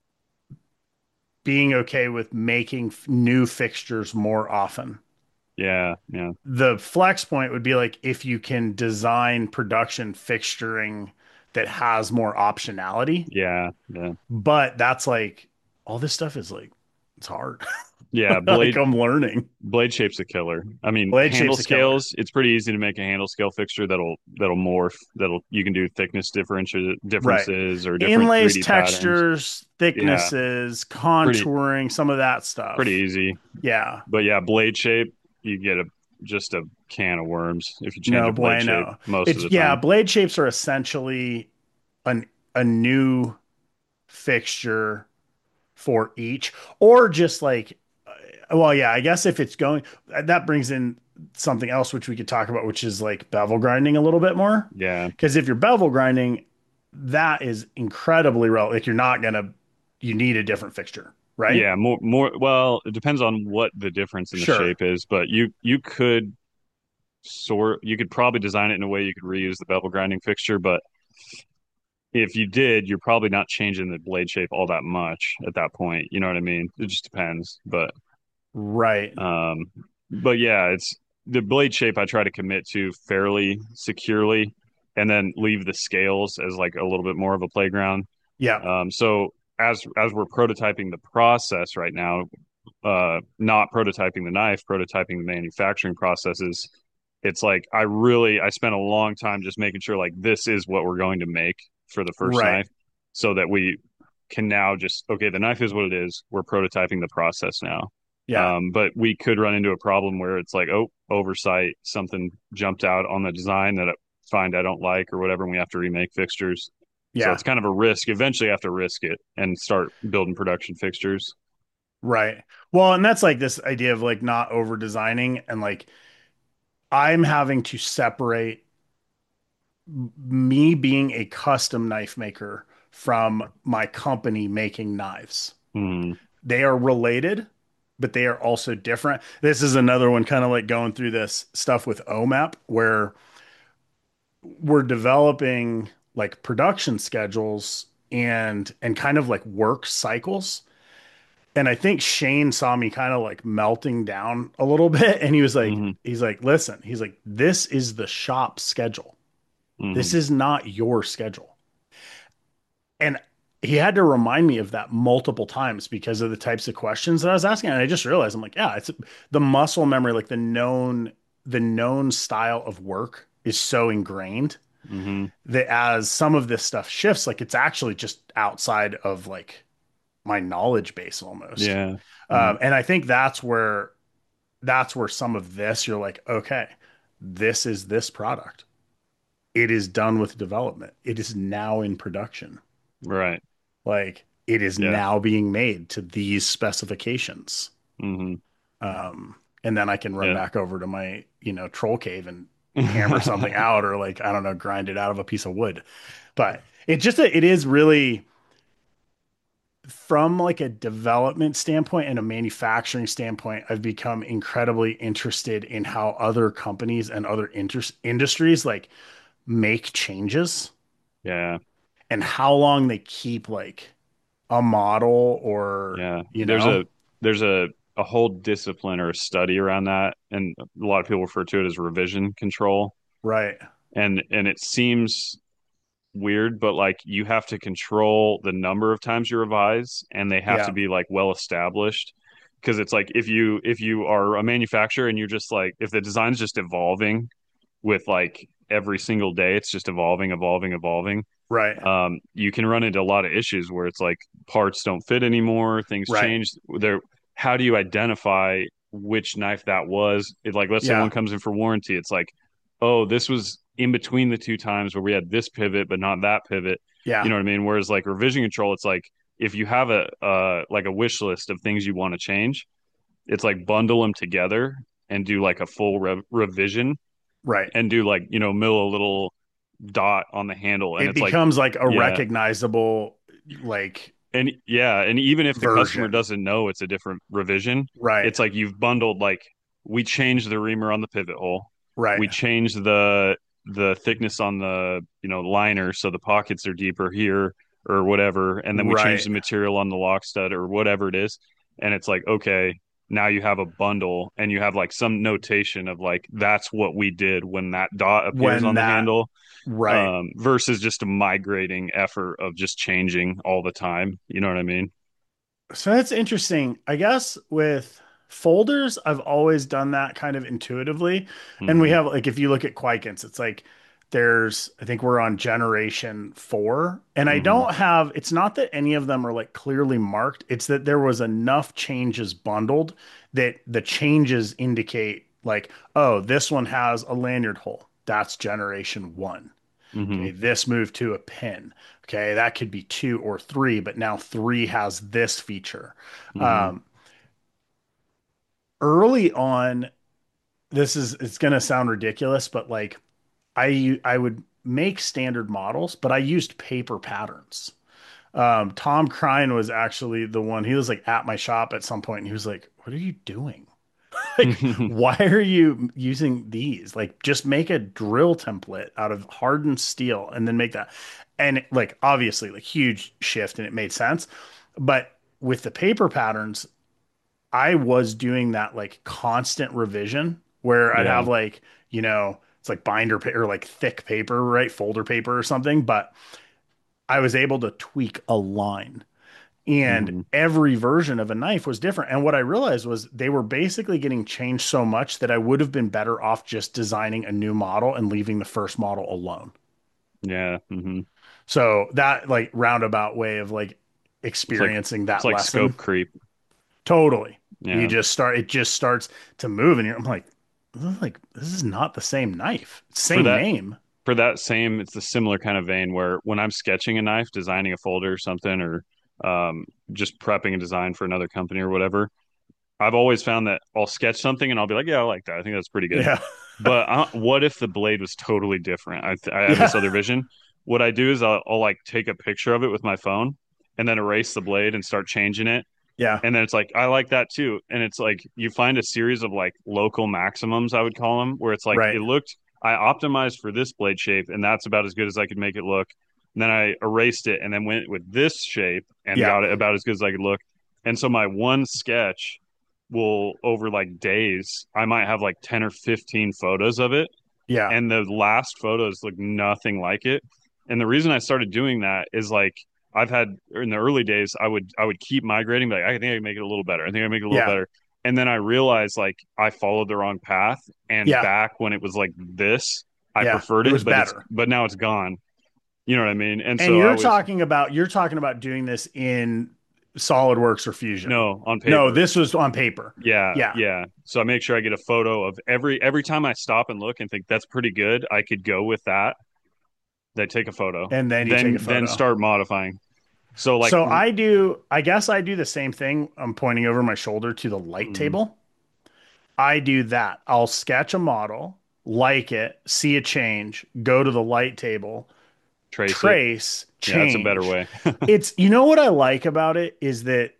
being okay with making f- new fixtures more often. Yeah, yeah, The flex point would be like if you can design production fixturing that has more optionality, yeah, yeah. but that's like all this stuff is like it's hard. Yeah, Like blade I'm learning. blade shape's a killer. I mean, Blade handle shape's a killer. scales, it's pretty easy to make a handle scale fixture that'll that'll morph, that'll you can do thickness differential Right. differences or different Inlays, three D patterns. textures, Yeah, thicknesses, pretty contouring, some of that pretty stuff. easy. Yeah. But yeah, blade shape, you get a just a can of worms if you change No a blade shape bueno. most of It's the yeah, time. blade shapes are essentially an a new fixture for each, or just like, uh, well, yeah, I guess if it's going, that brings in something else which we could talk about, which is like bevel grinding a little bit more. Yeah. Because if you're bevel grinding, that is incredibly relevant. Like you're not gonna, you need a different fixture, right? Yeah, more more well, it depends on what the difference in the Sure. shape is, but you you could sort you could probably design it in a way you could reuse the bevel grinding fixture, but if you did, you're probably not changing the blade shape all that much at that point. You know what I mean? It just depends. But Right. um but yeah, it's the blade shape I try to commit to fairly securely and then leave the scales as like a little bit more of a playground. Yeah. Um so as as we're prototyping the process right now, uh not prototyping the knife, prototyping the manufacturing processes, it's like I really I spent a long time just making sure like this is what we're going to make for the first Right. knife so that we can now just okay, the knife is what it is. We're prototyping the process now. Yeah. Um, but we could run into a problem where it's like, oh, oversight, something jumped out on the design that I find I don't like or whatever, and we have to remake fixtures. So Yeah. it's kind of a risk. Eventually, you have to risk it and start building production fixtures. Right. Well, and that's like this idea of like not over designing and like I'm having to separate me being a custom knife maker from my company making knives. Hmm. They are related, but they are also different. This is another one kind of like going through this stuff with O M A P where we're developing like production schedules and and kind of like work cycles. And I think Shane saw me kind of like melting down a little bit and he was like Hmm. he's like listen, he's like this is the shop schedule. This Hmm. is not your schedule. And he had to remind me of that multiple times because of the types of questions that I was asking. And I just realized I'm like, yeah, it's the muscle memory, like the known, the known style of work is so ingrained Hmm. that as some of this stuff shifts, like it's actually just outside of like my knowledge base almost. Yeah. Yeah. Um, and I think that's where that's where some of this you're like, okay, this is this product. It is done with development. It is now in production. Right. Like it is Yeah. now being made to these specifications. Hmm. Um, and then I can run Yeah. back over to my, you know, troll cave and hammer something out or like, I don't know, grind it out of a piece of wood. But it just, it is really from like a development standpoint and a manufacturing standpoint, I've become incredibly interested in how other companies and other inter- industries like make changes Yeah. and how long they keep like a model or, Yeah. you There's know, a there's a a whole discipline or a study around that, and a lot of people refer to it as revision control. right. And and it seems weird, but like you have to control the number of times you revise, and they have to Yeah. be like well established. Because it's like if you if you are a manufacturer and you're just like if the design's just evolving with like every single day, it's just evolving, evolving, evolving. Right. Um, you can run into a lot of issues where it's like parts don't fit anymore, things Right. change. There, how do you identify which knife that was? It, like, let's say one Yeah. comes in for warranty, it's like, oh, this was in between the two times where we had this pivot but not that pivot. You Yeah. know what I mean? Whereas like revision control, it's like if you have a uh like a wish list of things you want to change, it's like bundle them together and do like a full rev revision Right. and do like you know mill a little dot on the handle and It it's like becomes like a yeah recognizable, like And yeah, and even if the customer version. doesn't know it's a different revision, Right. it's like you've bundled like we changed the reamer on the pivot hole. Right. We changed the the thickness on the, you know, liner so the pockets are deeper here or whatever, and then we changed Right. the material on the lock stud or whatever it is. And it's like, okay, now you have a bundle and you have like some notation of like that's what we did when that dot appears When on the that, handle, right. um, versus just a migrating effort of just changing all the time. You know what I mean? So that's interesting. I guess with folders, I've always done that kind of intuitively. And we Hmm. have like if you look at Quikens, it's like there's I think we're on generation four. And I Hmm. don't have it's not that any of them are like clearly marked. It's that there was enough changes bundled that the changes indicate like, oh, this one has a lanyard hole. That's generation one. Hmm. Okay, this moved to a pin. Okay, that could be two or three, but now three has this feature. Hmm. Um, early on, this is it's gonna sound ridiculous, but like I I would make standard models, but I used paper patterns. Um, Tom Crine was actually the one. He was like at my shop at some point, and he was like, "What are you doing? Like, why are you using these? Like, just make a drill template out of hardened steel and then make that." And like, obviously, like huge shift and it made sense. But with the paper patterns, I was doing that like constant revision where I'd Yeah. have like, you know, it's like binder paper, or like thick paper, right? Folder paper or something. But I was able to tweak a line and Hmm. every version of a knife was different. And what I realized was they were basically getting changed so much that I would have been better off just designing a new model and leaving the first model alone. Yeah. Hmm. So that like roundabout way of like It's like experiencing it's that like lesson, scope creep. totally. You Yeah. just start, it just starts to move and you're, I'm like, this is like, this is not the same knife. For Same that name. for that same, it's a similar kind of vein where when I'm sketching a knife, designing a folder or something, or um, just prepping a design for another company or whatever, I've always found that I'll sketch something and I'll be like, yeah, I like that. I think that's pretty good. Yeah. But uh, what if the blade was totally different? I, I have Yeah. this other vision. What I do is I'll, I'll like take a picture of it with my phone and then erase the blade and start changing it. Yeah. And then it's like, I like that too. And it's like you find a series of like local maximums, I would call them, where it's like Right. it looked, I optimized for this blade shape and that's about as good as I could make it look. And then I erased it and then went with this shape and Yeah. got it about as good as I could look. And so my one sketch will, over like days, I might have like ten or fifteen photos of it. Yeah. And the last photos look nothing like it. And the reason I started doing that is like I've had in the early days, I would I would keep migrating, like I think I can make it a little better. I think I can make it a little Yeah. better. And then I realized like I followed the wrong path. And Yeah. back when it was like this, I Yeah. preferred It was it, but it's better. but now it's gone. You know what I mean? And And so I you're was talking about you're talking about doing this in SolidWorks or Fusion. no on No, paper. this was on paper. Yeah, Yeah. yeah. So I make sure I get a photo of every every time I stop and look and think that's pretty good. I could go with that. They take a photo, And then you take a then then photo. start modifying. So like, So I do, I guess I do the same thing. I'm pointing over my shoulder to the light mm, table. I do that. I'll sketch a model, like it, see a change, go to the light table, trace it. trace, Yeah, that's a better change. way. It's, you know what I like about it is that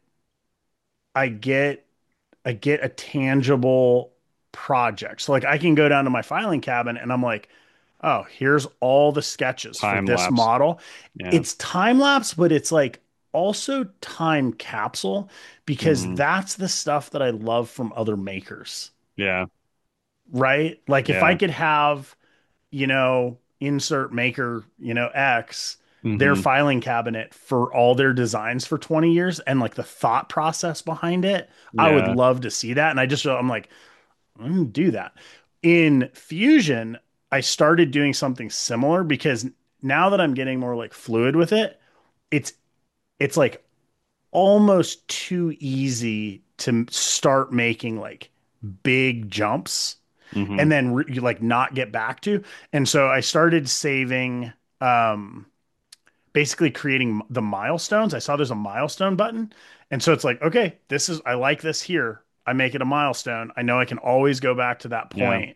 I get I get a tangible project. So like I can go down to my filing cabinet and I'm like, oh, here's all the sketches for Time this lapse. model. Yeah. It's time lapse, but it's like also time capsule because Hmm. that's the stuff that I love from other makers, Yeah. right? Like if I Yeah. could have, you know, insert maker, you know, X, their Hmm. filing cabinet for all their designs for twenty years and like the thought process behind it, I would Yeah. love to see that. And I just, I'm like, I'm gonna do that. In Fusion, I started doing something similar because now that I'm getting more like fluid with it, it's it's like almost too easy to start making like big jumps Hmm. and then re- you like not get back to. And so I started saving um basically creating the milestones. I saw there's a milestone button. And so it's like, okay, this is I like this here. I make it a milestone. I know I can always go back to that Yeah. point.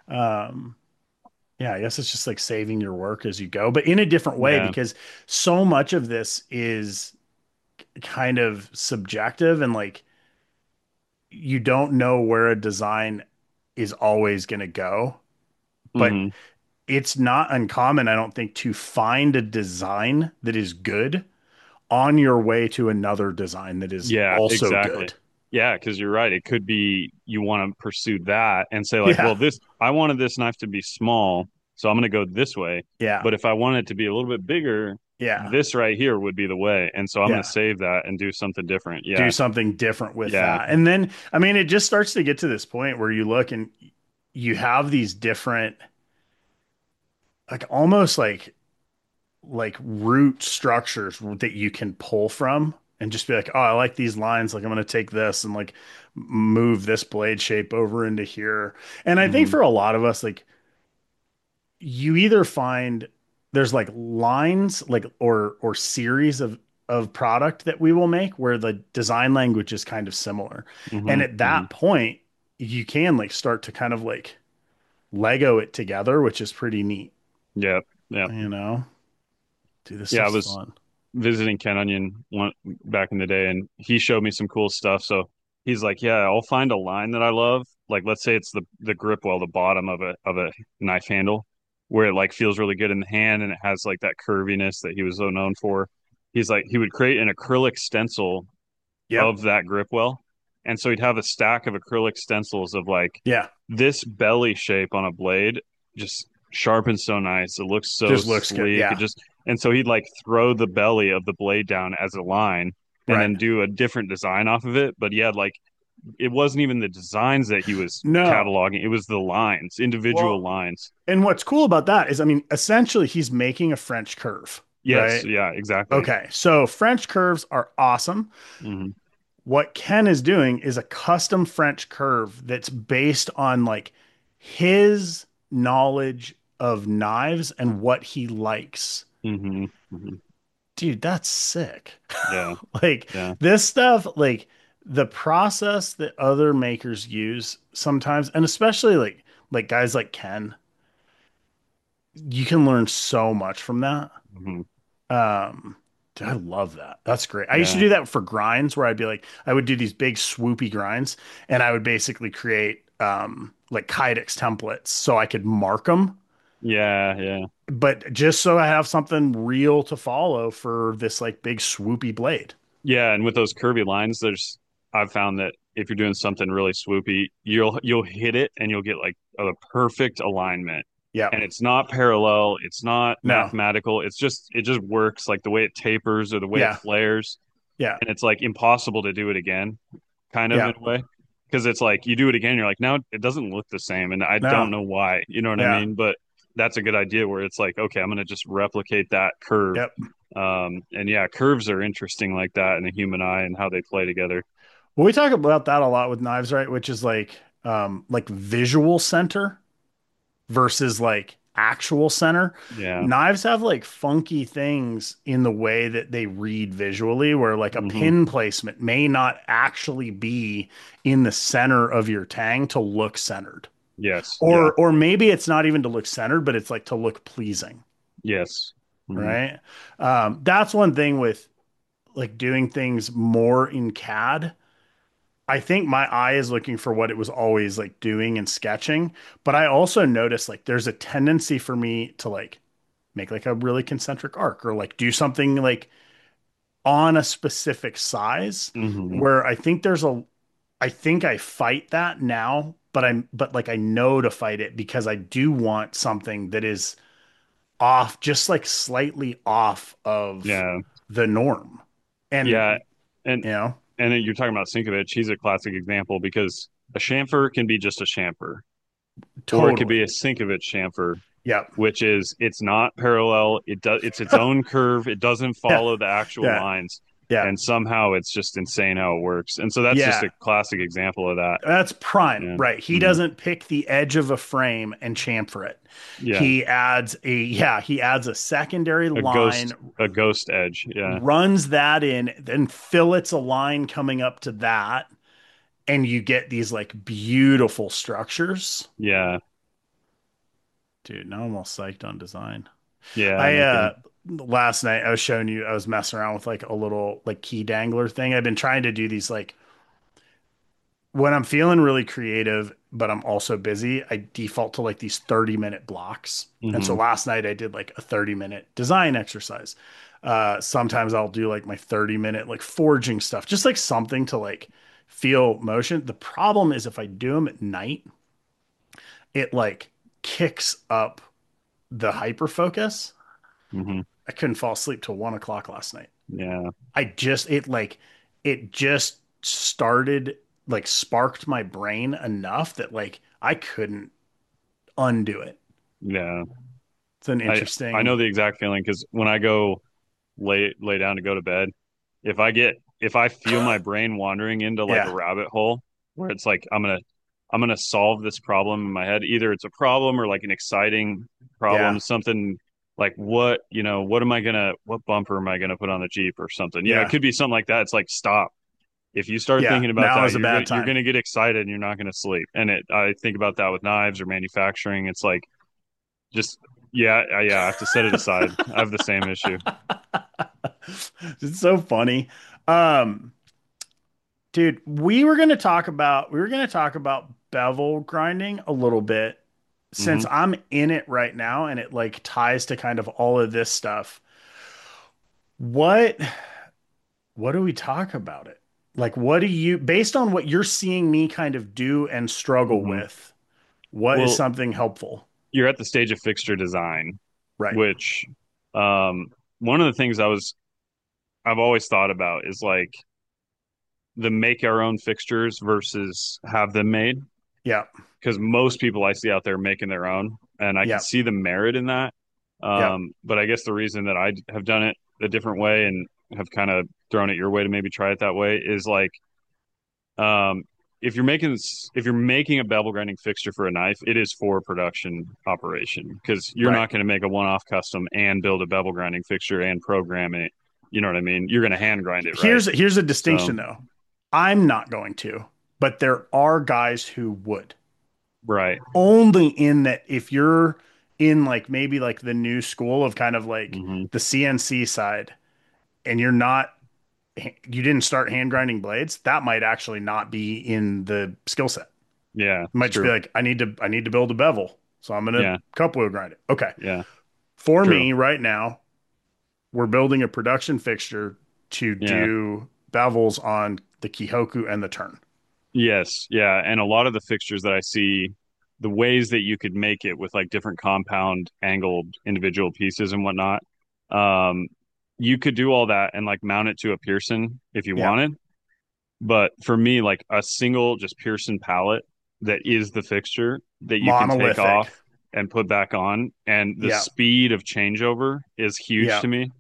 Um yeah, I guess it's just like saving your work as you go, but in a different way Yeah. because so much of this is kind of subjective and like you don't know where a design is always going to go, but Hmm. it's not uncommon, I don't think, to find a design that is good on your way to another design that is Yeah, also exactly. good. Yeah, because you're right. It could be you want to pursue that and say like, Yeah. well, this I wanted this knife to be small, so I'm going to go this way. Yeah. But if I want it to be a little bit bigger, Yeah. this right here would be the way. And so I'm going to Yeah. save that and do something different. Do Yeah. something different with Yeah. that. And then, I mean, it just starts to get to this point where you look and you have these different, like almost like like root structures that you can pull from and just be like, oh, I like these lines. Like I'm going to take this and like move this blade shape over into here. And I think Hmm. for a lot of us, like you either find there's like lines like or or series of of product that we will make where the design language is kind of similar. Hmm. And at Hmm. that point, you can like start to kind of like Lego it together, which is pretty neat. Yeah. Yeah. You know, dude, this Yeah. I stuff's was fun. visiting Ken Onion one back in the day, and he showed me some cool stuff. So he's like, "Yeah, I'll find a line that I love. Like, let's say it's the the grip well, the bottom of a of a knife handle, where it like feels really good in the hand, and it has like that curviness that he was so known for. He's like, he would create an acrylic stencil Yep. of that grip well, and so he'd have a stack of acrylic stencils of like Yeah. this belly shape on a blade, just sharpens so nice. It looks so Just looks good. sleek. It Yeah. just and so he'd like throw the belly of the blade down as a line and Right. then do a different design off of it. But he had like it wasn't even the designs that he was No. cataloging, it was the lines, individual Well, lines. and what's cool about that is, I mean, essentially he's making a French curve, Yes, right? yeah, exactly. Okay. So French curves are awesome. Hmm. What Ken is doing is a custom French curve that's based on like his knowledge of knives and what he likes. Hmm. Hmm. Dude, that's sick. Yeah, Like yeah, this stuff, like the process that other makers use sometimes, and especially like like guys like Ken, you can learn so much from that. hmm, Um, dude, I love that. That's great. I used to yeah, do that for grinds where I'd be like, I would do these big swoopy grinds and I would basically create um like Kydex templates so I could mark them, yeah, yeah. but just so I have something real to follow for this like big swoopy blade. Yeah, and with those curvy lines, there's I've found that if you're doing something really swoopy, you'll you'll hit it and you'll get like a perfect alignment. Yep. And it's not parallel, it's not No. mathematical. It's just it just works like the way it tapers or the way it Yeah. flares. Yeah. And it's like impossible to do it again, kind of Yeah. in a way. Because it's like you do it again, you're like, now it doesn't look the same, and I No. don't know why. You know what I Yeah. mean? But that's a good idea where it's like, okay, I'm gonna just replicate that curve. Yep. Um, and yeah, curves are interesting like that in the human eye and how they play together. Well, we talk about that a lot with knives, right? Which is like um like visual center versus like actual center. Yeah. Knives have like funky things in the way that they read visually, where like a Hmm. pin placement may not actually be in the center of your tang to look centered. Yes. Yeah. Or or maybe it's not even to look centered, but it's like to look pleasing, Yes. Hmm. right? Um, that's one thing with like doing things more in C A D. I think my eye is looking for what it was always like doing and sketching, but I also notice like there's a tendency for me to like make like a really concentric arc or like do something like on a specific size Hmm. where I think there's a I think I fight that now, but I'm but like I know to fight it because I do want something that is off, just like slightly off of Yeah. the norm. Yeah. And And you know, and you're talking about Sinkovich. He's a classic example because a chamfer can be just a chamfer, or it could be totally. a Sinkovich chamfer, Yep. which is it's not parallel. It does it's its own curve. It doesn't Yeah. follow the actual Yeah. lines, Yeah. and somehow it's just insane how it works. And so that's just Yeah. a classic example of that. That's prime, Yeah. right? He Hmm. doesn't pick the edge of a frame and chamfer it. Yeah. He adds a, yeah, he adds a secondary A line, ghost a ghost edge. Yeah. runs that in, then fillets a line coming up to that, and you get these like beautiful structures. Yeah. Dude, now I'm all psyched on design. Yeah. I No uh kidding. last night I was showing you, I was messing around with like a little like key dangler thing. I've been trying to do these like when I'm feeling really creative, but I'm also busy, I default to like these thirty minute blocks. And so Hmm. last night I did like a thirty minute design exercise. Uh, sometimes I'll do like my thirty minute like forging stuff, just like something to like feel motion. The problem is if I do them at night, it like kicks up the hyper focus. Hmm. I couldn't fall asleep till one o'clock last night. Yeah. I just it like it just started like sparked my brain enough that like I couldn't undo it. Yeah. It's an I I know interesting, the exact feeling because when I go lay lay down to go to bed, if I get if I feel my brain wandering into like a yeah, rabbit hole where it's like I'm gonna I'm gonna solve this problem in my head, either it's a problem or like an exciting yeah, problem, something like what, you know, what am I gonna what bumper am I gonna put on the Jeep or something? You know, it yeah, could be something like that. It's like stop. If you start yeah. thinking about Now that, is a you're gonna bad you're time. gonna get excited and you're not gonna sleep. And it I think about that with knives or manufacturing. It's like just yeah, I, yeah, I have to set it aside. I have the same issue. It's so funny. Um, dude, we were gonna talk about we were gonna talk about bevel grinding a little bit since Hmm. I'm in it right now and it like ties to kind of all of this stuff. What what do we talk about it? Like, what do you, based on what you're seeing me kind of do and struggle Hmm. with, what is Well, something helpful? you're at the stage of fixture design, Right. which um, one of the things I was I've always thought about is like the make our own fixtures versus have them made. Yeah. Because most people I see out there making their own, and I can Yeah. see the merit in that. Yeah. Um, but I guess the reason that I have done it a different way and have kind of thrown it your way to maybe try it that way is like um, if you're making if you're making a bevel grinding fixture for a knife, it is for a production operation because you're Right. not going to make a one-off custom and build a bevel grinding fixture and program it. You know what I mean? You're going to hand grind it, right? Here's here's a So, distinction though. I'm not going to, but there are guys who would. right. Only in that if you're in like maybe like the new school of kind of like Hmm. the C N C side and you're not you didn't start hand grinding blades, that might actually not be in the skill set. Yeah, It it's might just be true. like, I need to I need to build a bevel. So I'm gonna Yeah, cup wheel grind it. Okay. yeah, For true. me right now, we're building a production fixture to Yeah. do bevels on the Kihoku and the turn. Yes, yeah, and a lot of the fixtures that I see, the ways that you could make it with like different compound angled individual pieces and whatnot, um, you could do all that and like mount it to a Pearson if you Yeah. wanted. But for me, like a single just Pearson pallet that is the fixture that you can take Monolithic. off and put back on, and the Yeah. speed of changeover is huge Yeah. to me.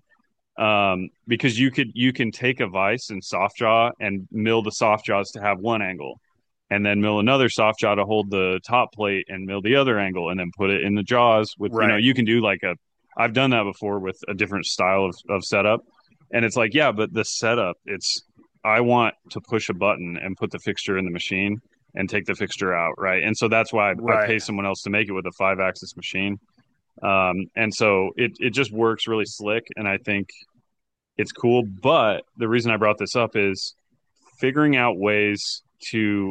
Um, because you could you can take a vise and soft jaw and mill the soft jaws to have one angle, and then mill another soft jaw to hold the top plate and mill the other angle, and then put it in the jaws with you know Right. you can do like a I've done that before with a different style of, of setup, and it's like yeah, but the setup it's I want to push a button and put the fixture in the machine and take the fixture out, right? And so that's why I, I Right. pay someone else to make it with a five axis machine. Um, and so it, it just works really slick. And I think it's cool. But the reason I brought this up is figuring out ways to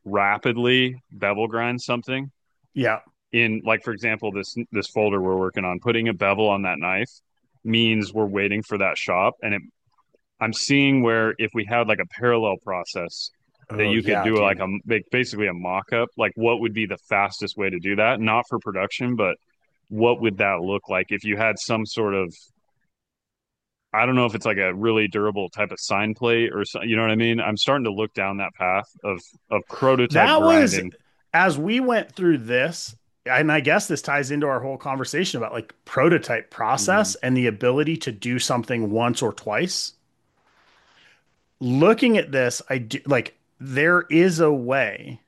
rapidly bevel grind something Yeah. in, like, for example, this this folder we're working on, putting a bevel on that knife means we're waiting for that shop. And it, I'm seeing where if we had like a parallel process that Oh you could yeah, do like dude. a like basically a mock-up, like what would be the fastest way to do that? Not for production, but what would that look like if you had some sort of I don't know if it's like a really durable type of sign plate or so, you know what I mean? I'm starting to look down that path of of prototype That was grinding. as we went through this, and I guess this ties into our whole conversation about like prototype Hmm. process and the ability to do something once or twice. Looking at this, I do like there is a way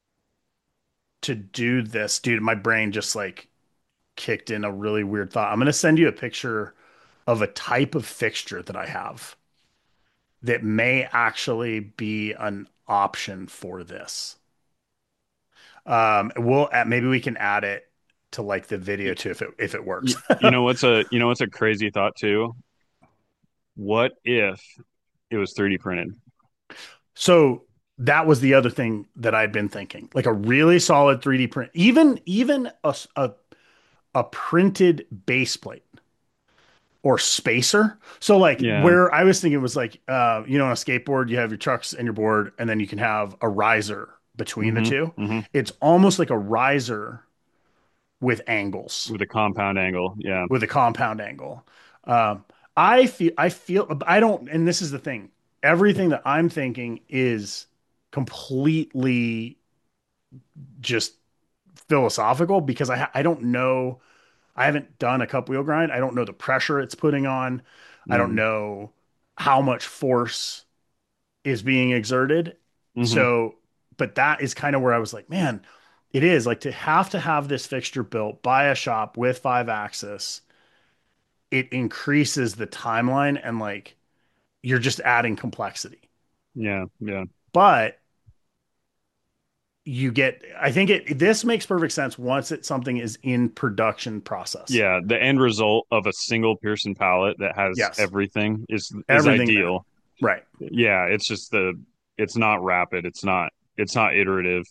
to do this, dude. My brain just like kicked in a really weird thought. I'm gonna send you a picture of a type of fixture that I have that may actually be an option for this. Um, we'll maybe we can add it. to like the video too if it if it works. You, you know what's a you know what's a crazy thought too? What if it was three D printed? So that was the other thing that I'd been thinking, like a really solid three D print, even even a a, a printed base plate or spacer. So like Yeah. where I was thinking was like, uh, you know, on a skateboard, you have your trucks and your board, and then you can have a riser between the hmm two. hmm It's almost like a riser with angles, With a compound angle. Yeah. with a compound angle. Um, I feel, I feel, I don't, and this is the thing. Everything that I'm thinking is completely just philosophical because I, I don't know. I haven't done a cup wheel grind. I don't know the pressure it's putting on. I don't Mm. know how much force is being exerted. hmm So, but that is kind of where I was like, man, it is like to have to have this fixture built by a shop with five axis, it increases the timeline and like you're just adding complexity. Yeah. Yeah. But you get, I think it, this makes perfect sense once it something is in production process. Yeah. The end result of a single Pearson palette that has Yes. everything is is Everything there. ideal. Right. Yeah. It's just the it's not rapid. It's not it's not iterative.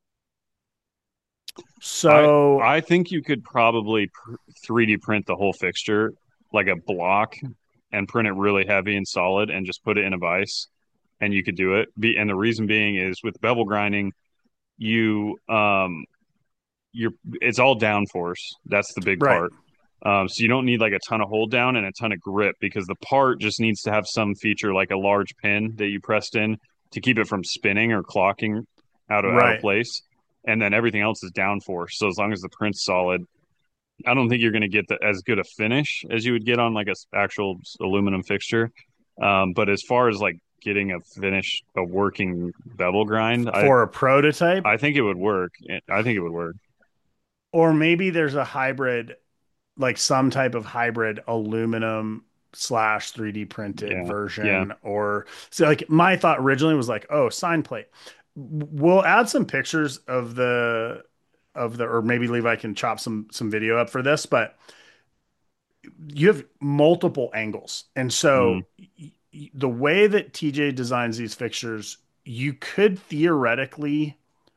I So, I think you could probably pr- three D print the whole fixture like a block and print it really heavy and solid and just put it in a vise and you could do it. Be and the reason being is with bevel grinding, you um you're it's all downforce. That's the big right. part. Um, so you don't need like a ton of hold down and a ton of grip because the part just needs to have some feature like a large pin that you pressed in to keep it from spinning or clocking out of out of Right. place. And then everything else is downforce. So as long as the print's solid, I don't think you're going to get the, as good a finish as you would get on like a s- actual s- aluminum fixture. Um, but as far as like getting a finish, a working bevel grind, I For a prototype, I think it would work. I think it would work. or maybe there's a hybrid, like some type of hybrid aluminum slash three D printed Yeah, yeah, version. Or so, like, my thought originally was like, oh, sign plate. We'll add some pictures of the, of the, or maybe Levi can chop some, some video up for this, but you have multiple angles. And mm, so y- y- the way that T J designs these fixtures, you could theoretically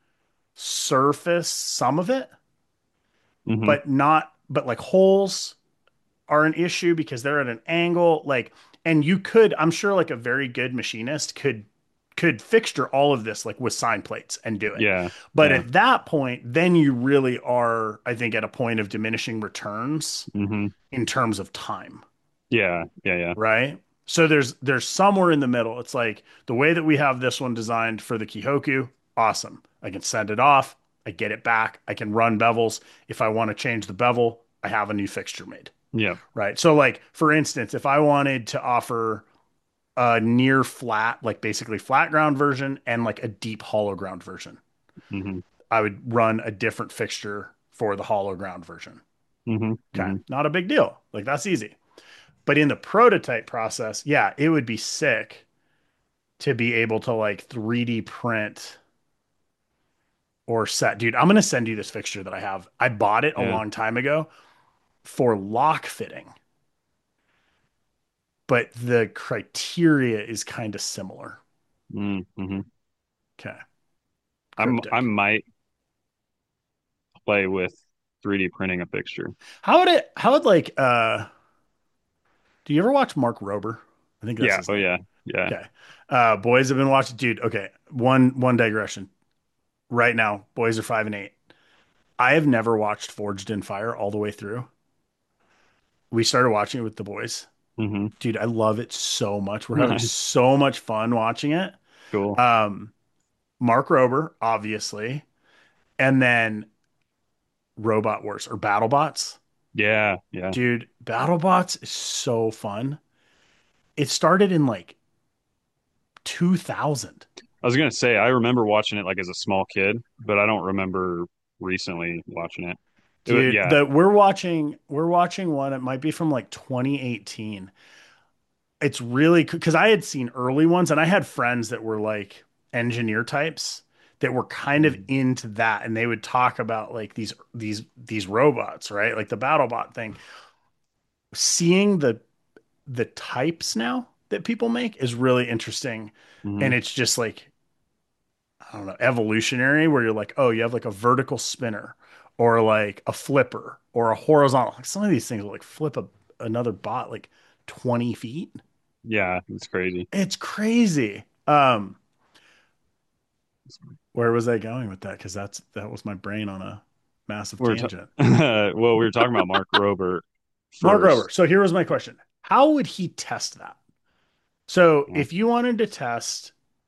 surface some of it, hmm but not, but like holes are an issue because they're at an angle. Like, and you could, I'm sure like a very good machinist could, could fixture all of this like with sign plates and do it. yeah, But yeah, at that point, then you really are, I think, at a point of diminishing returns hmm in terms of time. yeah, yeah, yeah, Right? So there's there's somewhere in the middle. It's like the way that we have this one designed for the Kihoku, awesome. I can send it off, I get it back, I can run bevels. If I want to change the bevel, I have a new fixture made. yeah, Right? So like for instance, if I wanted to offer a near flat, like basically flat ground version and like a deep hollow ground version, hmm I would run a different fixture for the hollow ground version. hmm Okay. hmm Not a big deal. Like that's easy. But in the prototype process, yeah, it would be sick to be able to like three D print or set. Dude, I'm going to send you this fixture that I have. I bought it a yeah, long time ago for lock fitting, but the criteria is kind of similar. mm-hmm. Okay. I'm I Cryptic. might play with three D printing a fixture. How would it, how would like, uh, do you ever watch Mark Rober? I think that's Yeah, his oh name. yeah, yeah, Okay. Uh, boys have been watching, dude. Okay. One, one digression right now. Boys are five and eight. I have never watched Forged in Fire all the way through. We started watching it with the boys. hmm Dude, I love it so much. We're having Nice, so much fun watching it. cool. Um, Mark Rober, obviously, and then Robot Wars or BattleBots. Yeah, yeah. Dude, BattleBots is so fun. It started in like two thousand. I was gonna say I remember watching it like as a small kid, but I don't remember recently watching it. It was, Dude, yeah, the we're watching we're watching one. It might be from like twenty eighteen. It's really because I had seen early ones and I had friends that were like engineer types that were kind of into that, and they would talk about like these these these robots, right? Like the BattleBot thing. Seeing the the types now that people make is really interesting, Hmm. and it's just like I don't know, evolutionary, where you're like, oh, you have like a vertical spinner or like a flipper or a horizontal. Like some of these things will like flip a, another bot like twenty feet. Yeah, it's crazy. It's crazy. Um, where was I going with that? Because that's that was my brain on a massive We are ta- tangent. well, we were talking about Mark Rober Mark Rober. first. So here was my question. How would he test that? So Yeah. if you wanted to test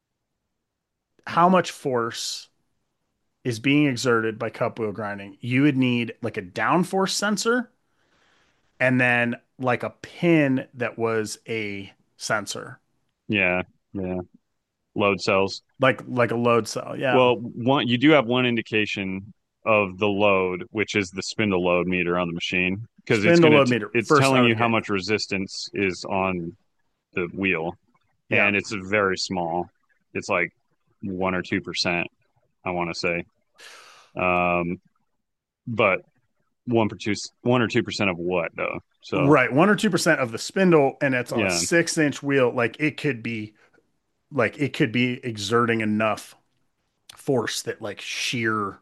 how much force is being exerted by cup wheel grinding, you would need like a downforce sensor and then like a pin that was a sensor, Yeah, yeah. Load cells. like like a load cell. Yeah, Well, one you do have one indication of the load, which is the spindle load meter on the machine, because it's spindle gonna load t meter it's first telling out of you the how gate. much resistance is on the wheel, Yeah, and it's very small. It's like one or two percent, I want to say. Um, but one per two, one or two percent of what though? So right. One or two percent of the spindle, and it's on a yeah. six inch wheel. Like it could be like it could be exerting enough force that like sheer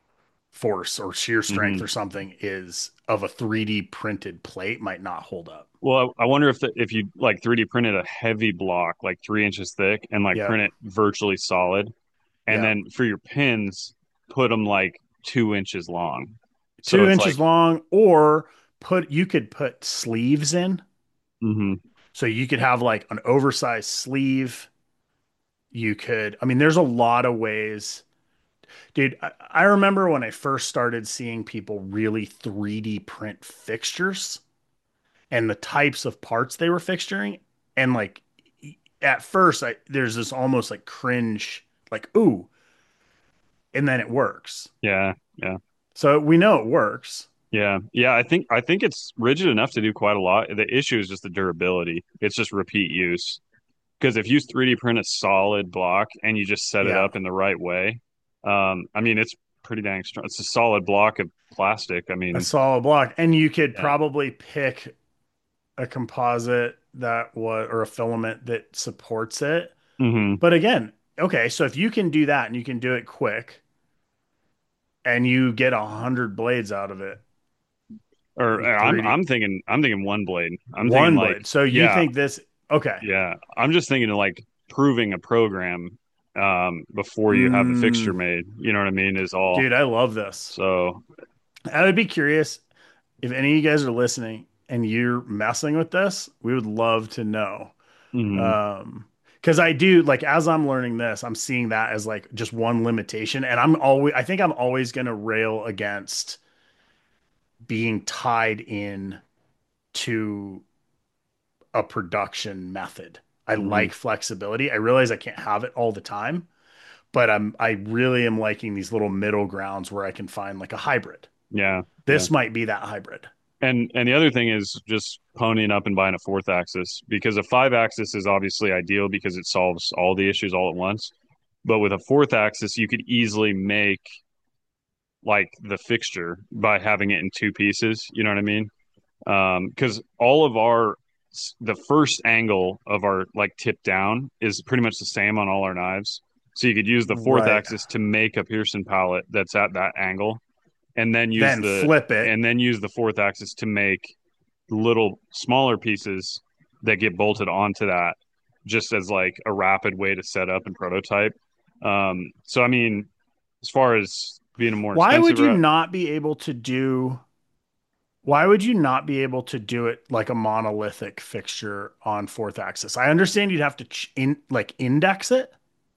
force or sheer strength Hmm. or something is of a three D printed plate might not hold up. Well, I wonder if the, if you like three D printed a heavy block, like three inches thick, and like Yeah. print it virtually solid, and Yeah. then for your pins, put them like two inches long. So Two it's inches like, long, or put you could put sleeves in. hmm So you could have like an oversized sleeve. You could, I mean, there's a lot of ways. Dude, I, I remember when I first started seeing people really three D print fixtures and the types of parts they were fixturing. And like at first, I there's this almost like cringe, like, ooh, and then it works. yeah, yeah, So we know it works. yeah, yeah. I think I think it's rigid enough to do quite a lot. The issue is just the durability. It's just repeat use. Because if you three D print a solid block and you just set it Yeah. up in the right way, um, I mean, it's pretty dang strong. It's a solid block of plastic. I A mean, solid block. And you could yeah. probably pick a composite that was, or a filament that supports it. Hmm. But again, okay, so if you can do that and you can do it quick and you get a hundred blades out of it Or in uh, I'm three D, I'm thinking I'm thinking one blade. I'm thinking one like, blade. So you yeah, think this, okay. yeah. I'm just thinking of like proving a program um before you have the fixture Mm, made. You know what I mean? Is all. dude, I love this. So, I would be curious if any of you guys are listening and you're messing with this, we would love to know. mhm, Um, because I do like as I'm learning this, I'm seeing that as like just one limitation, and I'm always I think I'm always gonna rail against being tied in to a production method. I mhm. like flexibility. I realize I can't have it all the time, but I'm I really am liking these little middle grounds where I can find like a hybrid. Yeah, yeah. This might be that hybrid. And and the other thing is just ponying up and buying a fourth axis, because a five axis is obviously ideal because it solves all the issues all at once. But with a fourth axis, you could easily make like the fixture by having it in two pieces. You know what I mean? Um, because all of our the first angle of our like tip down is pretty much the same on all our knives. So you could use the fourth Right. axis to make a Pearson pallet that's at that angle, and then use Then the flip it. and then use the fourth axis to make little smaller pieces that get bolted onto that, just as like a rapid way to set up and prototype. Um, so I mean, as far as being a more Why expensive would you route, not be able to do why would you not be able to do it like a monolithic fixture on fourth axis? I understand you'd have to ch- in like index it,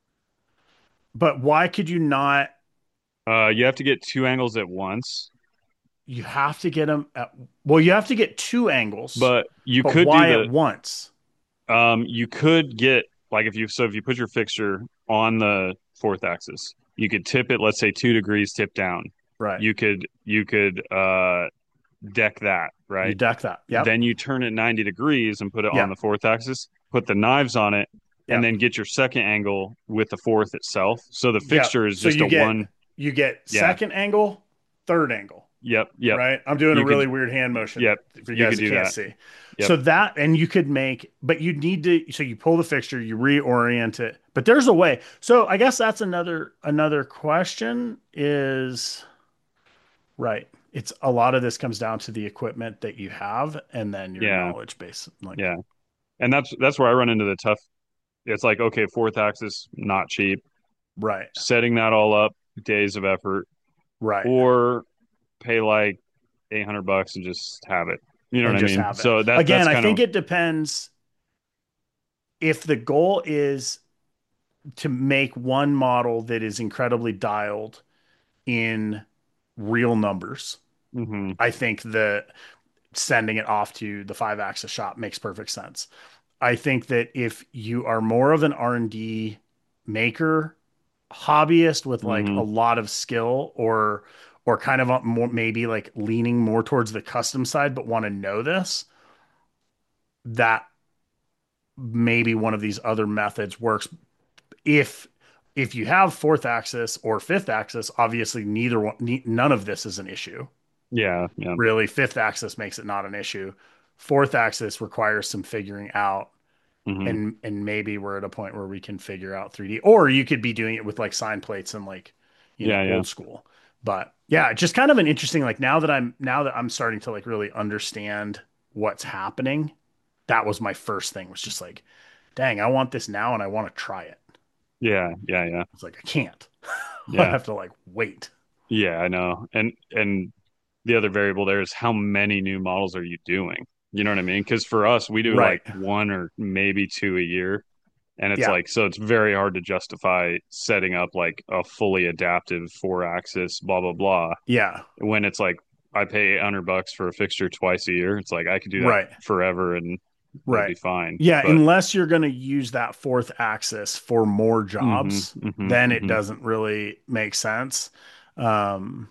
but why could you not? uh, you have to get two angles at once, You have to get them at, well, you have to get two angles, but you but could do why at the once? um, you could get like if you so if you put your fixture on the fourth axis, you could tip it, let's say two degrees tip down. Right. You could you could uh, deck that, You right? deck that. Yep. Then you turn it ninety degrees and put it on Yep. the fourth axis, put the knives on it, and Yep. then get your second angle with the fourth itself. So the Yep. fixture is So just you a get one. you get Yeah. second angle, third angle, Yep. Yep. right? I'm doing a You could. really weird hand motion Yep. for you You guys could that do can't that. see. Yep. So that, and you could make, but you need to, so you pull the fixture, you reorient it. But there's a way. So I guess that's another another question is right. It's a lot of this comes down to the equipment that you have and then your Yeah. knowledge base. Like, Yeah. And that's that's where I run into the tough. It's like, okay, fourth axis, not cheap. right, Setting that all up, days of effort, right. or pay like eight hundred bucks and just have it. You know what And I just mean? have it. So that Again, that's I kind think of it depends if the goal is to make one model that is incredibly dialed in real numbers. hmm I think that sending it off to the five axis shop makes perfect sense. I think that if you are more of an R and D maker, hobbyist with like a hmm lot of skill or or kind of more maybe like leaning more towards the custom side but want to know this, that maybe one of these other methods works. If if you have fourth axis or fifth axis, obviously neither one, ne- none of this is an issue. Yeah, yeah. Really, fifth axis makes it not an issue. Fourth axis requires some figuring out, hmm and and maybe we're at a point where we can figure out three D, or you could be doing it with like sign plates and like, you know, Yeah, yeah. old school. But yeah, just kind of an interesting, like now that I'm now that I'm starting to like really understand what's happening, that was my first thing was just like, dang, I want this now and I want to try it. Yeah, yeah, yeah. It's like I can't. I Yeah. have to like wait. Yeah, I know. And and the other variable there is how many new models are you doing? You know what I mean? Because for us, we do Right. like one or maybe two a year. And it's Yeah. like, so it's very hard to justify setting up like a fully adaptive four axis, blah, blah, blah. Yeah. When it's like, I pay eight hundred bucks for a fixture twice a year. It's like, I could do that Right. forever and it'd Right. be fine. Yeah, But, unless you're going to use that fourth axis for more hmm jobs, hmm then it hmm doesn't really make sense. Um,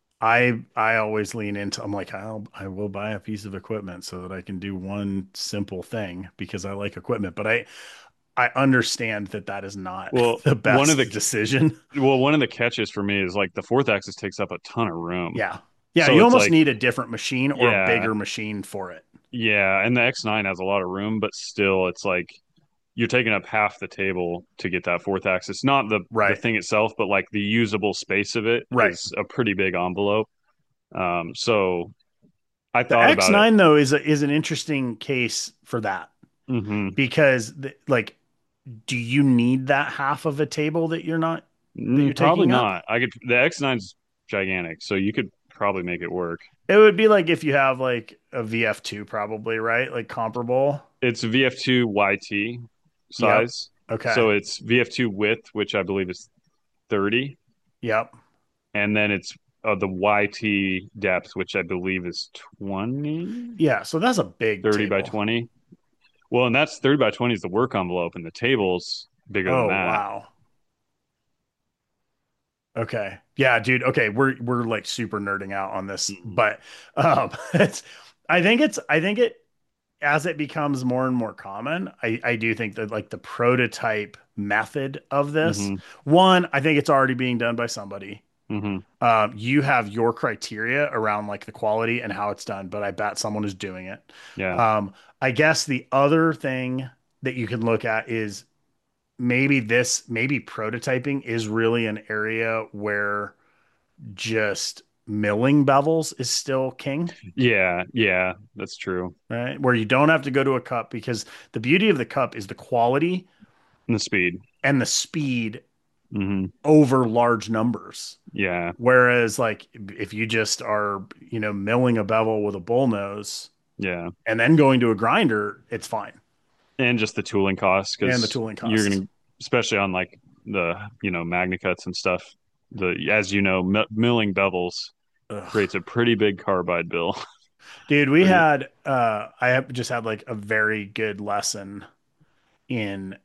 I I always lean into I'm like I'll I will buy a piece of equipment so that I can do one simple thing because I like equipment, but I I understand that that is not well, the one of best the, decision. well, one of the catches for me is like the fourth axis takes up a ton of room. Yeah. Yeah, So you it's almost like, need a different machine or a yeah, bigger machine for it. yeah. And the X nine has a lot of room, but still, it's like, you're taking up half the table to get that fourth axis. Not the the Right. thing itself, but like the usable space of it Right. is a pretty big envelope. Um, so I The thought about it. X nine though is a, is an interesting case for that hmm because the, like do you need that half of a table that you're not that you're Mm, probably taking up? not. I could. The X nine's gigantic, so you could probably make it work. It would be like if you have like a V F two probably, right? Like comparable. It's V F two Y T Yep. size, Okay. so it's V F two width, which I believe is thirty, Yep. and then it's uh, the Y T depth, which I believe is twenty, Yeah, so that's a big thirty by table. twenty. Well, and that's thirty by twenty is the work envelope, and the table's bigger than Oh, that. wow. Okay. Yeah, dude. Okay, we're we're like super nerding out on this, hmm but um it's I think it's I think it as it becomes more and more common, I, I do think that like the prototype method of this, hmm one, I think it's already being done by somebody. hmm Um, you have your criteria around like the quality and how it's done, but I bet someone is doing it. Yeah. Um, I guess the other thing that you can look at is maybe this, maybe prototyping is really an area where just milling bevels is still king, Yeah. Yeah. That's true. right? Where you don't have to go to a cup because the beauty of the cup is the quality And the speed. and the speed hmm over large numbers. Yeah. Whereas, like, if you just are, you know, milling a bevel with a bull nose Yeah. and then going to a grinder, it's fine. And just the tooling costs, And the because tooling you're costs. going to, especially on like the, you know, Magnicuts and stuff, the, as you know, mi- milling bevels Ugh. creates a pretty big carbide bill. Dude, we Pretty, had, uh, I have just had like a very good lesson in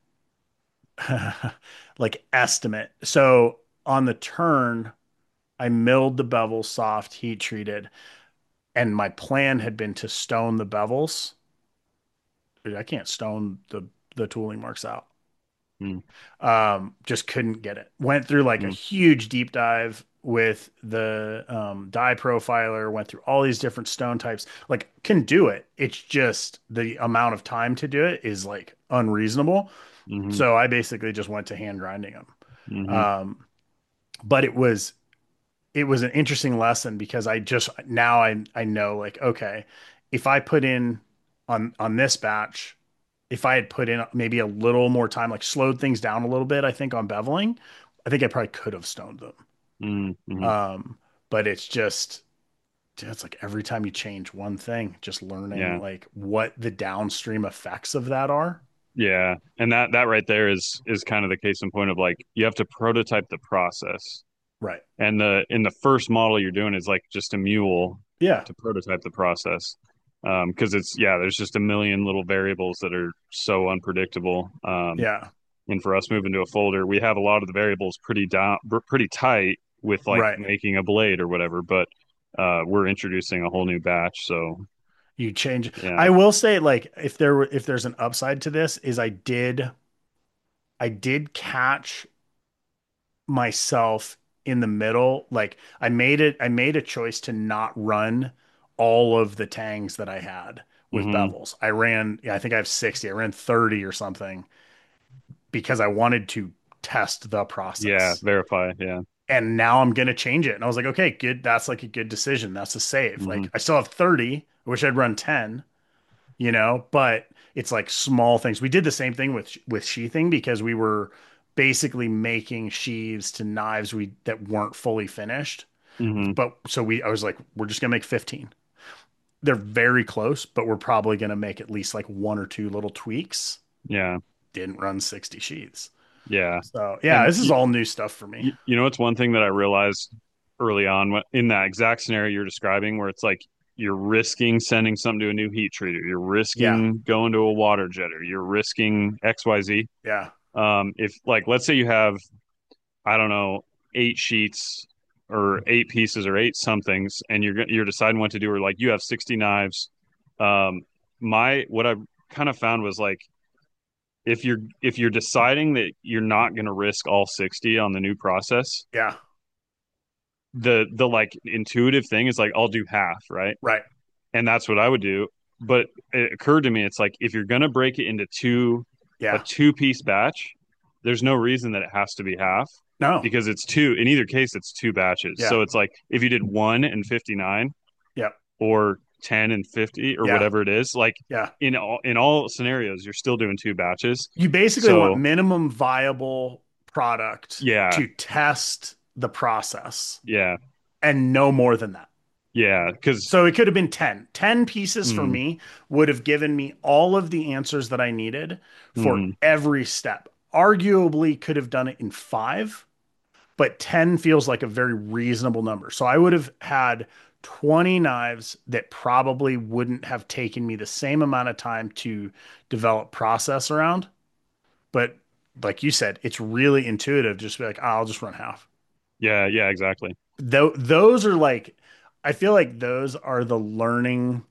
like estimate. So on the turn, I milled the bevels soft, heat treated, and my plan had been to stone the bevels. Dude, I can't stone the the tooling marks out. Mm, Um, just couldn't get it. Went through like a mm, huge deep dive with the um, dye profiler, went through all these different stone types. Like, can do it. It's just the amount of time to do it is like unreasonable. mm, So I basically just went to hand grinding them. mm, Um, but it was it was an interesting lesson because I just now I I know like okay, if I put in on on this batch, if I had put in maybe a little more time, like slowed things down a little bit, I think on beveling, I think I probably could have stoned them. mm, mm. Um, but it's just it's like every time you change one thing, just learning Yeah. like what the downstream effects of that are. Yeah. And that that right there is is kind of the case in point of like you have to prototype the process. Right. And the in the first model you're doing is like just a mule Yeah. to prototype the process. Um, because it's yeah, there's just a million little variables that are so unpredictable. Um, Yeah. and for us moving to a folder, we have a lot of the variables pretty down, pretty tight with like Right. making a blade or whatever. But uh, we're introducing a whole new batch, so You change. yeah. I will say like if there were if there's an upside to this is I did I did catch myself in the middle. Like I made it, I made a choice to not run all of the tangs that I had with Hmm. bevels. I ran, yeah, I think I have sixty. I ran thirty or something because I wanted to test the Yeah, process. verify. Yeah. And now I'm going to change it. And I was like, okay, good. That's like a good decision. That's a save. Hmm. Like I still have thirty. I wish I'd run ten, you know, but it's like small things. We did the same thing with with sheathing because we were basically making sheaths to knives we that weren't fully finished. Hmm. But so we I was like, we're just gonna make fifteen. They're very close, but we're probably gonna make at least like one or two little tweaks. Yeah. Didn't run sixty sheaths. Yeah. So yeah, And this is y all new stuff for me. y you know, it's one thing that I realized early on wh- in that exact scenario you're describing, where it's like you're risking sending something to a new heat treater, you're Yeah, risking going to a water jetter, you're risking X Y Z. yeah, Um, if like, let's say you have, I don't know, eight sheets or eight pieces or eight somethings, and you're you're deciding what to do, or like you have sixty knives. Um, my what I kind of found was like if you're if you're deciding that you're not going to risk all sixty on the new process, yeah. the the like intuitive thing is like I'll do half, right? Right. And that's what I would do. But it occurred to me it's like if you're going to break it into two a Yeah. two piece batch, there's no reason that it has to be half No. because it's two in either case it's two batches. Yeah. So it's like if you did one and fifty-nine Yeah. or ten and fifty or Yeah. whatever it is, like Yeah. in all in all scenarios you're still doing two batches. You basically want So minimum viable product yeah, to test the process yeah, and no more than that. yeah, because So it could have been ten. ten pieces for mm, me would have given me all of the answers that I needed for mm, every step. Arguably could have done it in five, but ten feels like a very reasonable number. So I would have had twenty knives that probably wouldn't have taken me the same amount of time to develop process around. But like you said, it's really intuitive. Just be like, oh, I'll just run half. yeah, yeah, exactly. Though those are like, I feel like those are the learning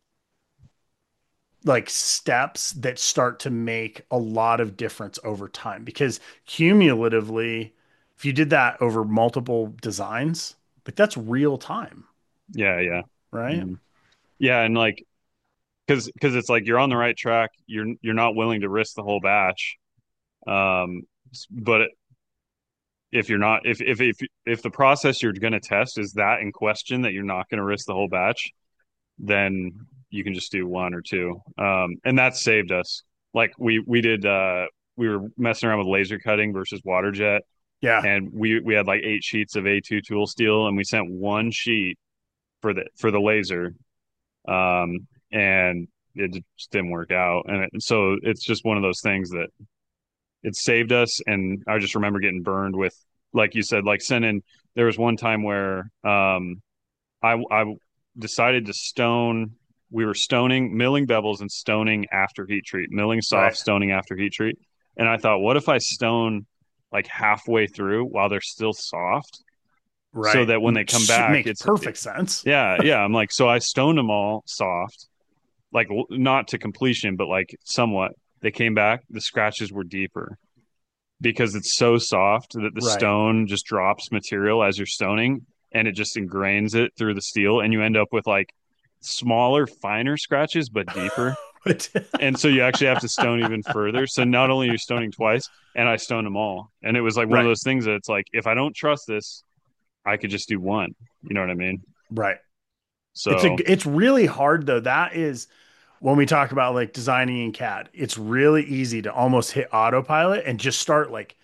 like steps that start to make a lot of difference over time because cumulatively, if you did that over multiple designs, like that's real time, Yeah, yeah. right? Mhm. Yeah, and like because because it's like you're on the right track. You're you're not willing to risk the whole batch. Um, but if you're not, if if if if the process you're going to test is that in question that you're not going to risk the whole batch, then you can just do one or two. Um, and that saved us. Like we we did. Uh, we were messing around with laser cutting versus water jet, Yeah, and we we had like eight sheets of A two tool steel, and we sent one sheet for the for the laser, um, and it just didn't work out. And it, so it's just one of those things that it saved us. And I just remember getting burned with, like you said, like sending. There was one time where um, I I decided to stone. We were stoning, milling bevels and stoning after heat treat, milling soft, right, stoning after heat treat. And I thought, what if I stone like halfway through while they're still soft, so right. that when they come back, Makes it's perfect sense. yeah, yeah. I'm like, so I stoned them all soft, like not to completion, but like somewhat. They came back, the scratches were deeper. because it's so soft that the Right. stone just drops material as you're stoning and it just ingrains it through the steel and you end up with like smaller, finer scratches but deeper. But And so you actually have to stone even further. So not only are you stoning twice, and I stoned them all. And it was like one of right, those things that it's like if I don't trust this, I could just do one. You know what I mean? right. It's a So it's really hard though. That is when we talk about like designing in C A D, it's really easy to almost hit autopilot and just start like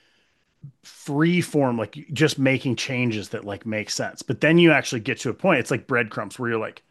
free form, like just making changes that like make sense. But then you actually get to a point, it's like breadcrumbs where you're like,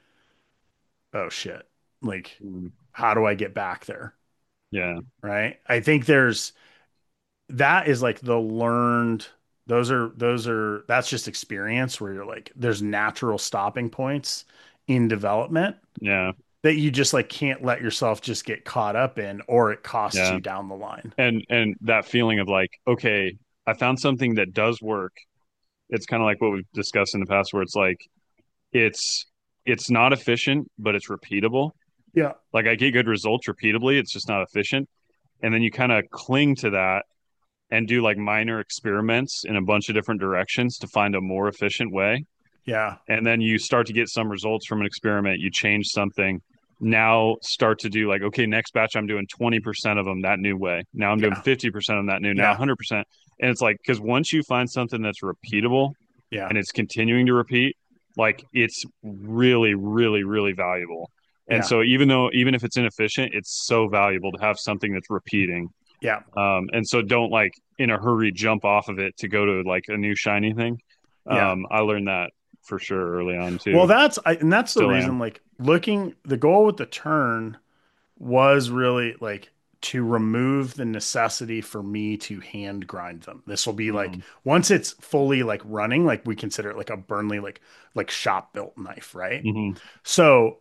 oh shit, like mm, how do I get back there? yeah, Right. I think there's that is like the learned, those are, those are, that's just experience where you're like, there's natural stopping points in development yeah, that you just like can't let yourself just get caught up in, or it costs yeah. you down the line. And and that feeling of like, okay, I found something that does work. It's kind of like what we've discussed in the past where it's like it's it's not efficient, but it's repeatable. Yeah. Like I get good results repeatably, it's just not efficient. And then you kind of cling to that and do like minor experiments in a bunch of different directions to find a more efficient way. Yeah. And then you start to get some results from an experiment, you change something. Now start to do like, okay, next batch I'm doing twenty percent of them that new way. Now I'm doing Yeah. fifty percent of them that new, now Yeah. one hundred percent. And it's like, because once you find something that's repeatable Yeah. and it's continuing to repeat, like it's really, really, really valuable. And Yeah. so even though, even if it's inefficient, it's so valuable to have something that's repeating. Yeah. Um, and so don't like in a hurry jump off of it to go to like a new shiny thing. Yeah. Um, I learned that for sure early on Well, too. that's, I, and that's the Still reason, am. like looking, the goal with the turn was really like to remove the necessity for me to hand grind them. This will be like Hmm. once it's fully like running, like we consider it like a Burnley like like shop built knife, right? Hmm. So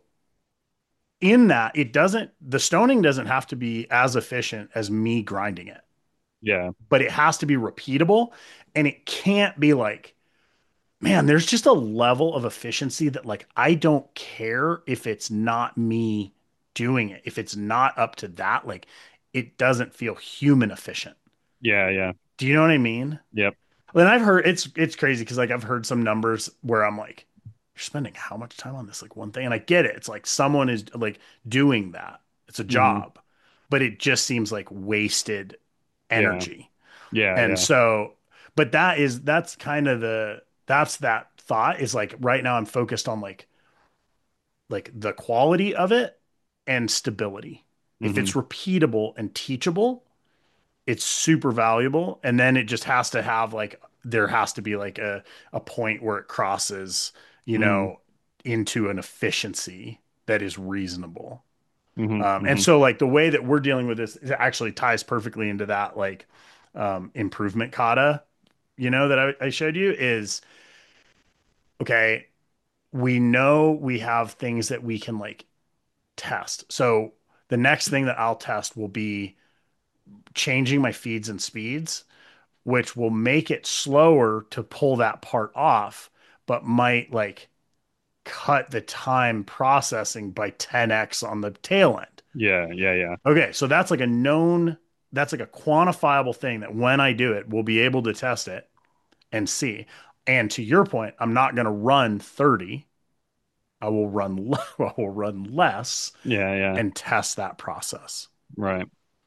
in that, it doesn't the stoning doesn't have to be as efficient as me grinding it, Yeah. but it has to be repeatable and it can't be like, man, there's just a level of efficiency that like I don't care if it's not me doing it. If it's not up to that, like it doesn't feel human efficient. Yeah. Yeah. Do you know what I mean? Yep. And I've heard it's it's crazy because like I've heard some numbers where I'm like, you're spending how much time on this like one thing? And I get it. It's like someone is like doing that. It's a Hmm. job, but it just seems like wasted Yeah. energy. Yeah. And Yeah. so, but that is that's kind of the that's that thought is like right now I'm focused on like like the quality of it and stability. If Hmm. it's repeatable and teachable, it's super valuable. And then it just has to have like there has to be like a a point where it crosses, you Hmm. know, into an efficiency that is reasonable. Hmm. Um, and Hmm. so like the way that we're dealing with this it actually ties perfectly into that like um, improvement kata, you know, that I, I showed you is okay. We know we have things that we can like test. So the next thing that I'll test will be changing my feeds and speeds, which will make it slower to pull that part off, but might like cut the time processing by ten x on the tail end. Yeah. Yeah. Yeah. Okay, so that's like a known, that's like a quantifiable thing that when I do it, we'll be able to test it and see. And to your point, I'm not going to run thirty. I will run I will run less Yeah. Yeah. and test that process. Right.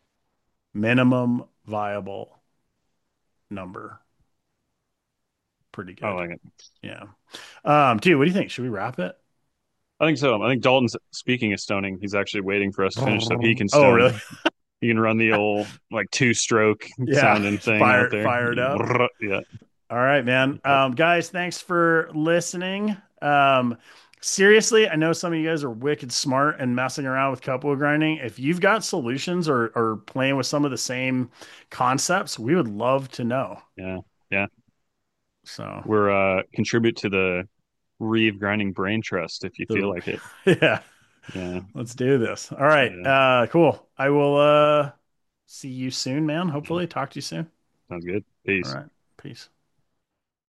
Minimum viable number. Pretty I good. like it. Yeah. Um, dude, what do you think? Should we wrap it? I think so. I think Dalton's speaking of stoning. He's actually waiting for us to finish so he can Oh, stone. really? He can run the old like two stroke Yeah. sounding thing out Fire there. fired up. Yeah. All right, man. Um, guys, thanks for listening. Um, seriously, I know some of you guys are wicked smart and messing around with couple grinding. If you've got solutions or or playing with some of the same concepts, we would love to know. Yeah. Yeah. So We're uh contribute to the Reeve Grinding Brain Trust if you feel the like it. yeah, Yeah. let's do this. All right. Yeah. Uh, cool. I will uh see you soon, man. Hopefully talk to you soon. Sounds good. All Peace. right. Peace.